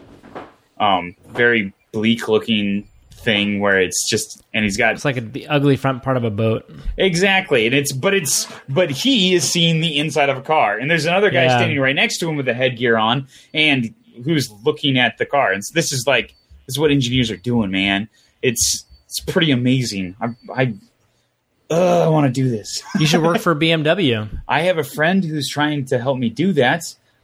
um, very bleak looking thing where it's just and he's got it's like a, the ugly front part of a boat. Exactly. And it's but it's but he is seeing the inside of a car, and there's another guy yeah. standing right next to him with the headgear on and who's looking at the car. And so this is like this is what engineers are doing, man. It's it's pretty amazing. I I uh, I want to do this. You should work for B M W. I have a friend who's trying to help me do that.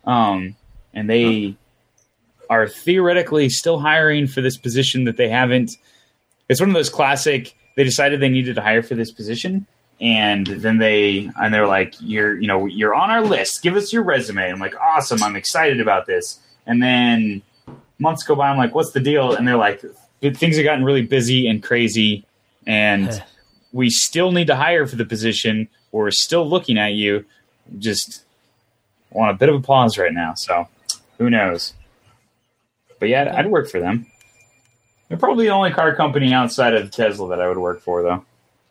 Um and they huh. are theoretically still hiring for this position that they haven't. It's one of those classic, they decided they needed to hire for this position, and then they and they're like, you're you know you're on our list. Give us your resume. I'm like, awesome. I'm excited about this. And then months go by. I'm like, what's the deal? And they're like, things have gotten really busy and crazy, and we still need to hire for the position. We're still looking at you. Just want a bit of a pause right now. So who knows? But yeah, I'd work for them. They're probably the only car company outside of Tesla that I would work for, though.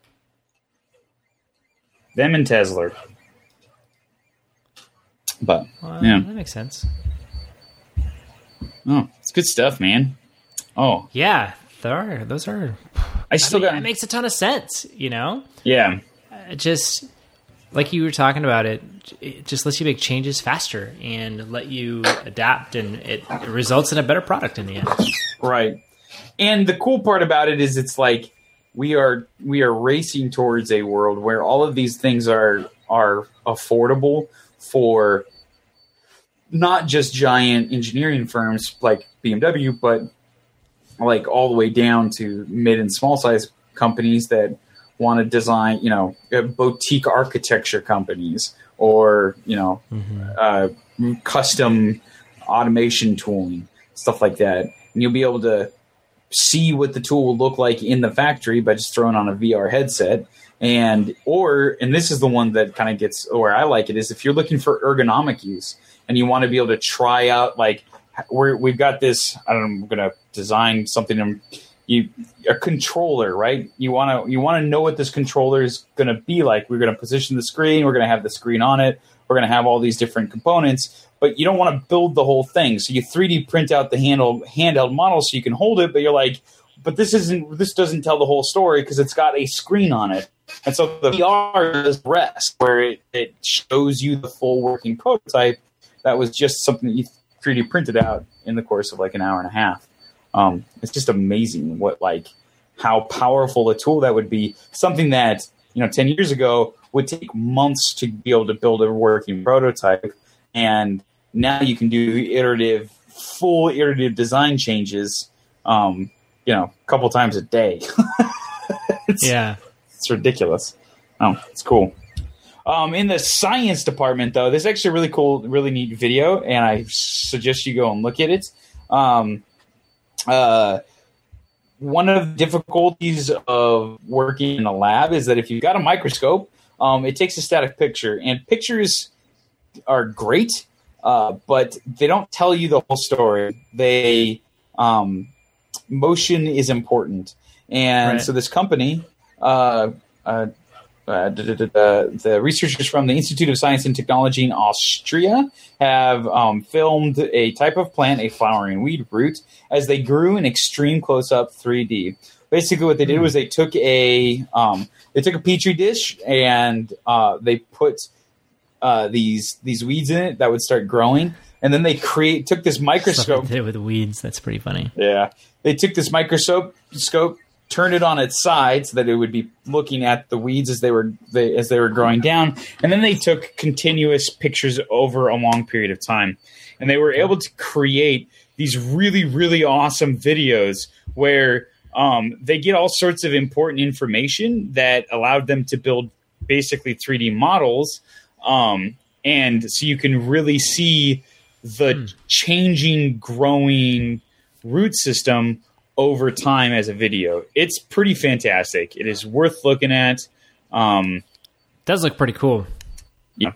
Them and Tesla. But, well, yeah. That makes sense. Oh, it's good stuff, man. Oh. Yeah, there are. Those are... I still I mean, got... It makes a ton of sense, you know? Yeah. It just... Like you were talking about, it, it just lets you make changes faster and let you adapt, and it, it results in a better product in the end. Right. And the cool part about it is it's like we are we are racing towards a world where all of these things are are affordable for not just giant engineering firms like B M W, but like all the way down to mid and small size companies that want to design, you know, boutique architecture companies or, you know, mm-hmm. uh, custom automation tooling, stuff like that. And you'll be able to see what the tool will look like in the factory by just throwing on a V R headset. And, or, and this is the one that kind of gets where I like it, is if you're looking for ergonomic use and you want to be able to try out, like, we're, we've got this, I don't know, I'm going to design something in, You a controller, right? You want to you want to know what this controller is going to be like. We're going to position the screen. We're going to have the screen on it. We're going to have all these different components, but you don't want to build the whole thing. So you three D print out the handle, handheld model so you can hold it. But you're like, but this isn't. This doesn't tell the whole story because it's got a screen on it. And so the V R does rest, where it, it shows you the full working prototype. That was just something that you three D printed out in the course of like an hour and a half. Um, it's just amazing what, like, how powerful a tool that would be. Something that, you know, ten years ago would take months to be able to build a working prototype. And now you can do iterative, full iterative design changes, um, you know, a couple times a day. it's, yeah. It's ridiculous. Oh, it's cool. Um, in the science department, though, there's actually a really cool, really neat video, and I suggest you go and look at it. Um, Uh, one of the difficulties of working in a lab is that if you've got a microscope, um, it takes a static picture, and pictures are great, uh, but they don't tell you the whole story. They um, motion is important, and right. so this company, uh, uh, uh, the researchers from the Institute of Science and Technology in Austria have um, filmed a type of plant, a flowering weed root, as they grew in extreme close-up three D. Basically, what they did was they took a um, they took a petri dish and uh, they put uh, these these weeds in it that would start growing, and then they create took this microscope. They did it with weeds. That's pretty funny. Yeah, they took this microscope scope. Turned it on its side so that it would be looking at the weeds as they were they, as they were growing down, and then they took continuous pictures over a long period of time, and they were able to create these really really awesome videos where um, they get all sorts of important information that allowed them to build basically three D models, um, and so you can really see the hmm. changing, growing root system over time as a video. It's pretty fantastic. It is worth looking at. Um, does look pretty cool. Yeah.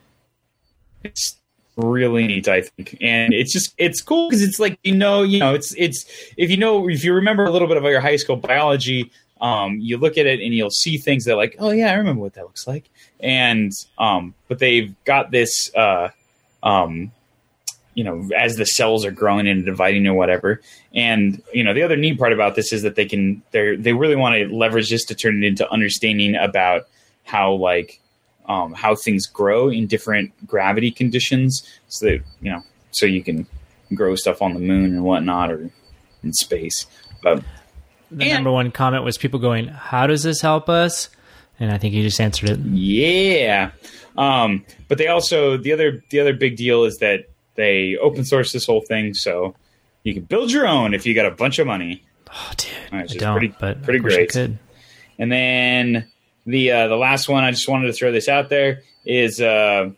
It's really neat, I think. And it's just, it's cool because it's like, you know, you know, it's, it's, if you know, if you remember a little bit about your high school biology, um, you look at it and you'll see things that are like, oh yeah, I remember what that looks like. And, um, but they've got this, uh, um, you know, as the cells are growing and dividing or whatever. And, you know, the other neat part about this is that they can, they they really want to leverage this to turn it into understanding about how, like, um, how things grow in different gravity conditions. So that, you know, so you can grow stuff on the moon and whatnot or in space. But the and, number one comment was people going, how does this help us? And I think you just answered it. Yeah. Um, but they also, the other, the other big deal is that they open source this whole thing, so you can build your own if you got a bunch of money. Oh, dude, right, I don't, pretty, but pretty I wish great. I could. And then the uh, the last one, I just wanted to throw this out there, is uh,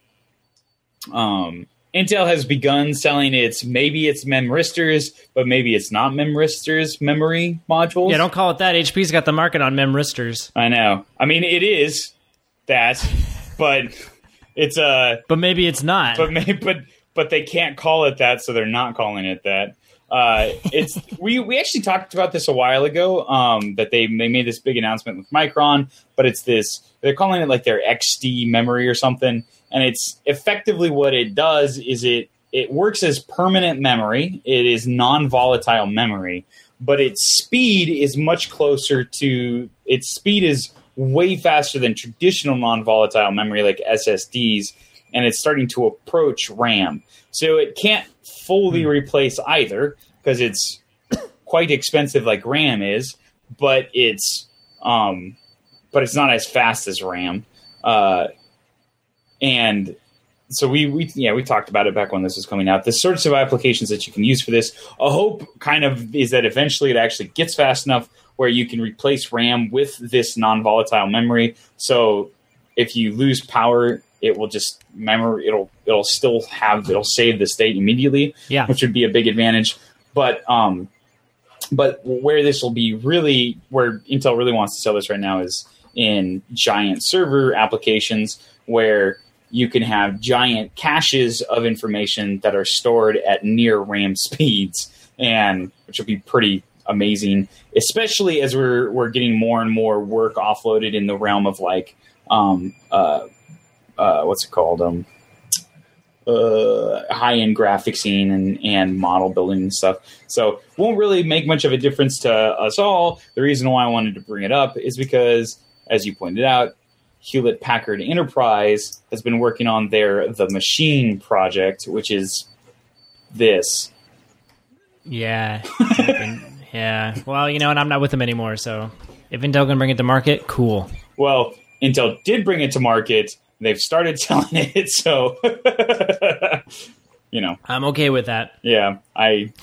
um, Intel has begun selling its, maybe it's memristors, but maybe it's not memristors memory modules. Yeah, don't call it that. H P's got the market on memristors. I know. I mean, it is that, but it's a. Uh, but maybe it's not. But maybe, but but they can't call it that, so they're not calling it that. Uh, it's we we actually talked about this a while ago. Um, that they they made this big announcement with Micron, but it's this. They're calling it like their X D memory or something, and it's effectively what it does is it it works as permanent memory. It is non-volatile memory, but its speed is much closer to its speed is way faster than traditional non-volatile memory like S S Ds, and it's starting to approach RAM. So it can't fully replace either because it's quite expensive like RAM is, but it's um, but it's not as fast as RAM. Uh, and so we, we yeah we talked about it back when this was coming out. The sorts of applications that you can use for this, a hope kind of is that eventually it actually gets fast enough where you can replace RAM with this non-volatile memory. So if you lose power, it will just memory. It'll it'll still have it'll save the state immediately, yeah, which would be a big advantage. But um, but where this will be really where Intel really wants to sell this right now is in giant server applications where you can have giant caches of information that are stored at near RAM speeds, and which will be pretty amazing, especially as we're we're getting more and more work offloaded in the realm of like um uh. Uh, what's it called? Um, uh, high-end graphicsing and, and model building and stuff. So won't really make much of a difference to us all. The reason why I wanted to bring it up is because, as you pointed out, Hewlett-Packard Enterprise has been working on their The Machine project, which is this. Yeah. yeah. Well, you know, and I'm not with them anymore, so if Intel can bring it to market, cool. Well, Intel did bring it to market. They've started selling it, so you know. I'm okay with that. Yeah, I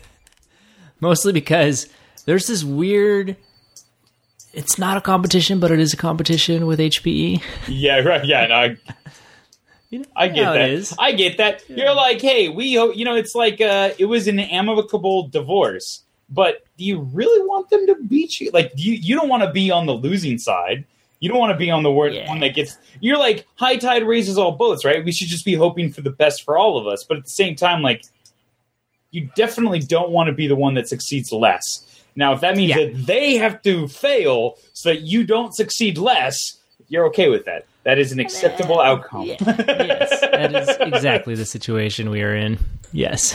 mostly because there's this weird. It's not a competition, but it is a competition with H P E. Yeah, right. Yeah, no, I, you know, I get that. It is. I get that. Yeah. You're like, hey, we, you know, it's like uh, it was an amicable divorce, but do you really want them to beat you? Like, you you don't want to be on the losing side. You don't want to be on the word, yeah. one that gets... You're like, high tide raises all boats, right? We should just be hoping for the best for all of us. But at the same time, like, you definitely don't want to be the one that succeeds less. Now, if that means yeah. that they have to fail so that you don't succeed less, you're okay with that. That is an acceptable outcome. Yeah. Yes, that is exactly the situation we are in. Yes.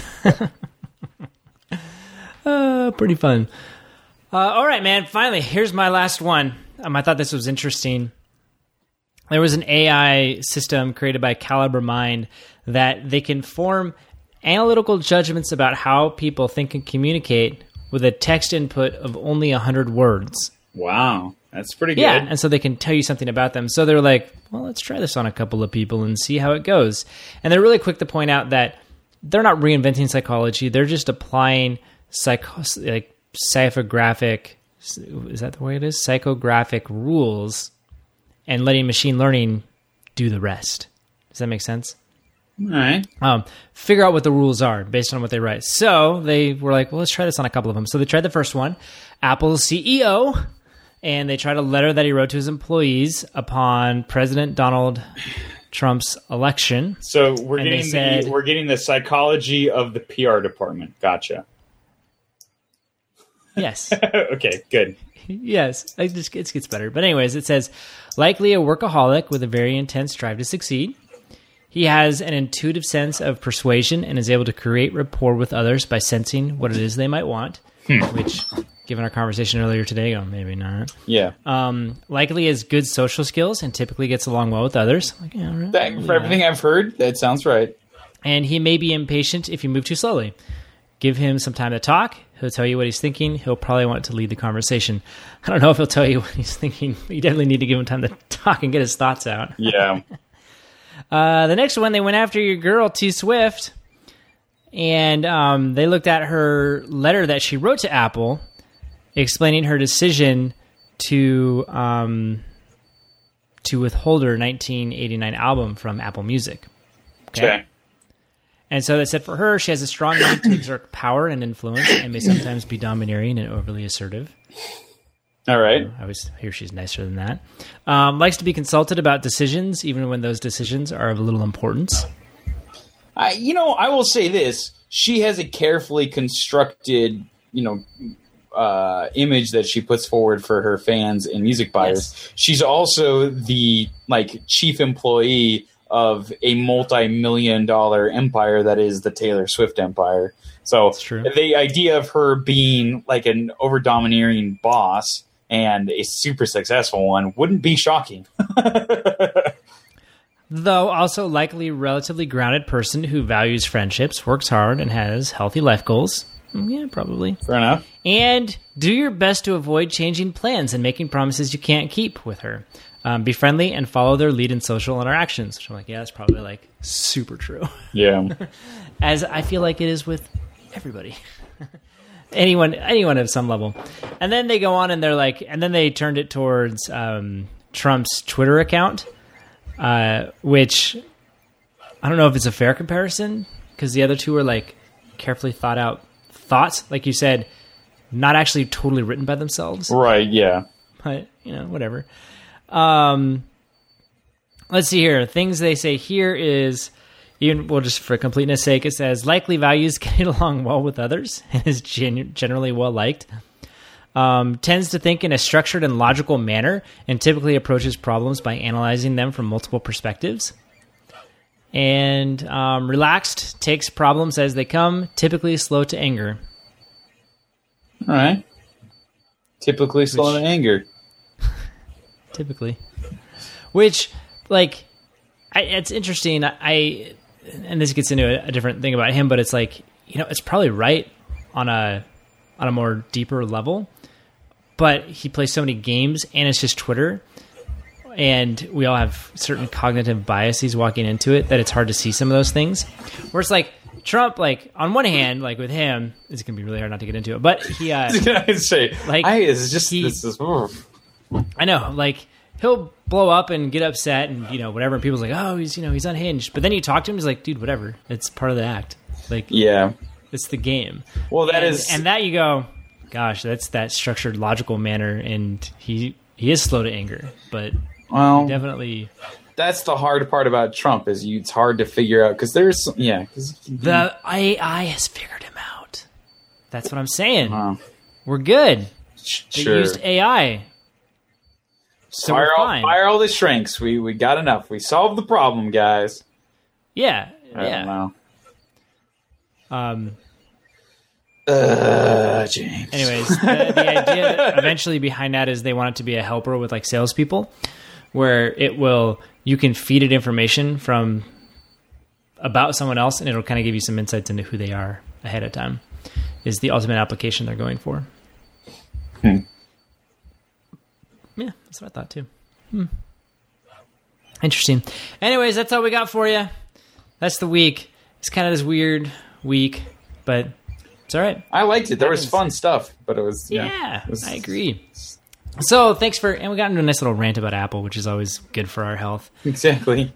uh, pretty fun. Uh, all right, man. Finally, here's my last one. Um, I thought this was interesting. There was an A I system created by Caliber Mind that they can form analytical judgments about how people think and communicate with a text input of only one hundred words. Wow. That's pretty good. Yeah, and so they can tell you something about them. So they're like, well, let's try this on a couple of people and see how it goes. And they're really quick to point out that they're not reinventing psychology. They're just applying psycho- like psychographic... Is that the way it is? Psychographic rules and letting machine learning do the rest. Does that make sense? All right. Um, figure out what the rules are based on what they write. So they were like, well, let's try this on a couple of them. So they tried the first one, Apple's C E O, and they tried a letter that he wrote to his employees upon President Donald Trump's election. So we're and getting said, the, we're getting the psychology of the P R department. Gotcha. Yes. Okay, good. Yes, it just it gets better. But anyways, it says, likely a workaholic with a very intense drive to succeed. He has an intuitive sense of persuasion and is able to create rapport with others by sensing what it is they might want, hmm. which, given our conversation earlier today, oh, maybe not. Yeah. Um, likely has good social skills and typically gets along well with others. Like, yeah, right, that, for yeah. everything I've heard, that sounds right. And he may be impatient if you move too slowly. Give him some time to talk. He'll tell you what he's thinking. He'll probably want to lead the conversation. I don't know if he'll tell you what he's thinking, but you definitely need to give him time to talk and get his thoughts out. Yeah. uh, the next one, they went after your girl, T Swift, and um, they looked at her letter that she wrote to Apple explaining her decision to um, to withhold her nineteen eighty-nine album from Apple Music. Okay. Okay. And so that said, for her, she has a strong need to exert power and influence and may sometimes be domineering and overly assertive. All right. I always hear she's nicer than that. Um, likes to be consulted about decisions, even when those decisions are of little importance. I, you know, I will say this. She has a carefully constructed, you know, uh, image that she puts forward for her fans and music buyers. Yes. She's also the, like, chief employee of a multi-million dollar empire that is the Taylor Swift empire. So the idea of her being like an over-domineering boss and a super successful one wouldn't be shocking. Though also likely relatively grounded person who values friendships, works hard, and has healthy life goals. Yeah, probably. Fair enough. And do your best to avoid changing plans and making promises you can't keep with her. Um, be friendly and follow their lead in social interactions. Which I'm like, yeah, that's probably like super true. Yeah. As I feel like it is with everybody. anyone anyone at some level. And then they go on and they're like, and then they turned it towards um, Trump's Twitter account, uh, which I don't know if it's a fair comparison because the other two are like carefully thought out thoughts, like you said, not actually totally written by themselves. Right, yeah. But, you know, whatever. Um, let's see here. Things they say here is, even well, just for completeness sake, it says likely values getting along well with others and is gen- generally well liked. Um, tends to think in a structured and logical manner and typically approaches problems by analyzing them from multiple perspectives. And um, relaxed, takes problems as they come, typically slow to anger. All right. Typically slow Which, to anger. Typically. Which, like, I, it's interesting. I, and this gets into a, a different thing about him, but it's like, you know, it's probably right on a on a more deeper level. But he plays so many games, and it's just Twitter. And we all have certain cognitive biases walking into it that it's hard to see some of those things. Where it's like, Trump, like, on one hand, like with him, it's going to be really hard not to get into it. But he, uh, I say, like, I, it's just, he, this is, oh. I know, like, he'll blow up and get upset and, you know, whatever. And people's like, oh, he's, you know, he's unhinged. But then you talk to him, he's like, dude, whatever. It's part of the act. Like, yeah, it's the game. Well, that and, is, and that you go, gosh, that's that structured, logical manner. And he, he is slow to anger, but well, definitely. That's the hard part about Trump is you, it's hard to figure out because there's, yeah. Cause, the A I has figured him out. That's what I'm saying. Uh, We're good. Sure. They used A I. So fire, we're all, fine. fire all the shrinks. We we got enough. We solved the problem, guys. Yeah. I yeah. don't know. Um. Uh, James. Anyways, the, the idea eventually behind that is they want it to be a helper with like salespeople, where it will you can feed it information from about someone else, and it'll kind of give you some insights into who they are ahead of time. Is the ultimate application they're going for? Hmm. Yeah, that's what I thought too. Hmm. Interesting. Anyways, that's all we got for you. That's the week. It's kind of this weird week, but it's all right. I liked it. There was fun stuff, but it was yeah. Yeah, it was, I agree. So thanks for, and we got into a nice little rant about Apple, which is always good for our health. Exactly.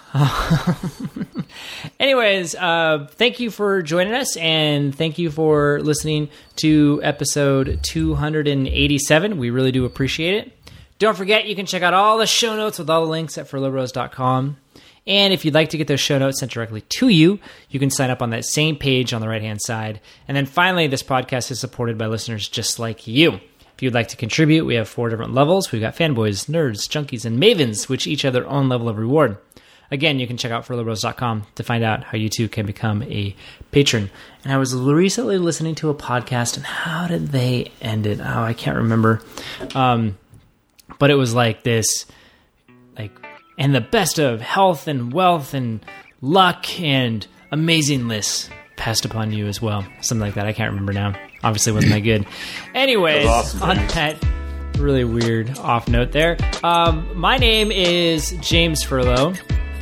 Anyways, uh, thank you for joining us, and thank you for listening to episode two eighty-seven. We really do appreciate it. Don't forget, you can check out all the show notes with all the links at furlow bros dot com. And if you'd like to get those show notes sent directly to you, you can sign up on that same page on the right-hand side. And then finally, this podcast is supported by listeners just like you. If you'd like to contribute, we have four different levels. We've got fanboys, nerds, junkies, and mavens, which each have their own level of reward. Again, you can check out furlow bros dot com to find out how you too can become a patron. And I was recently listening to a podcast, and how did they end it? Oh, I can't remember. Um, but it was like this, like, and the best of health and wealth and luck and amazingness passed upon you as well. Something like that. I can't remember now. Obviously wasn't that good. Anyways, awesome, on that really weird off note there, um, my name is James Furlow.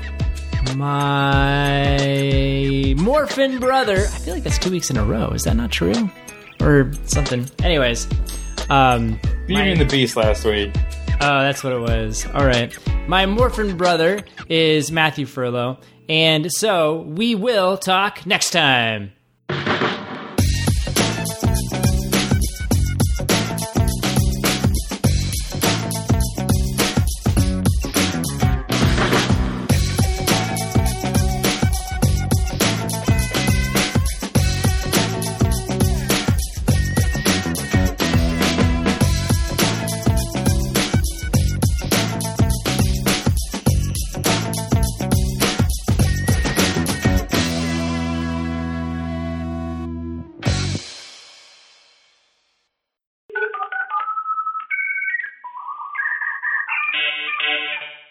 My Morphin brother, I feel like that's two weeks in a row. Is that not true? Or something. Anyways. Um, Beauty and the Beast last week. Oh, that's what it was. All right. My Morphin brother is Matthew Furlow. And so we will talk next time. Thank you.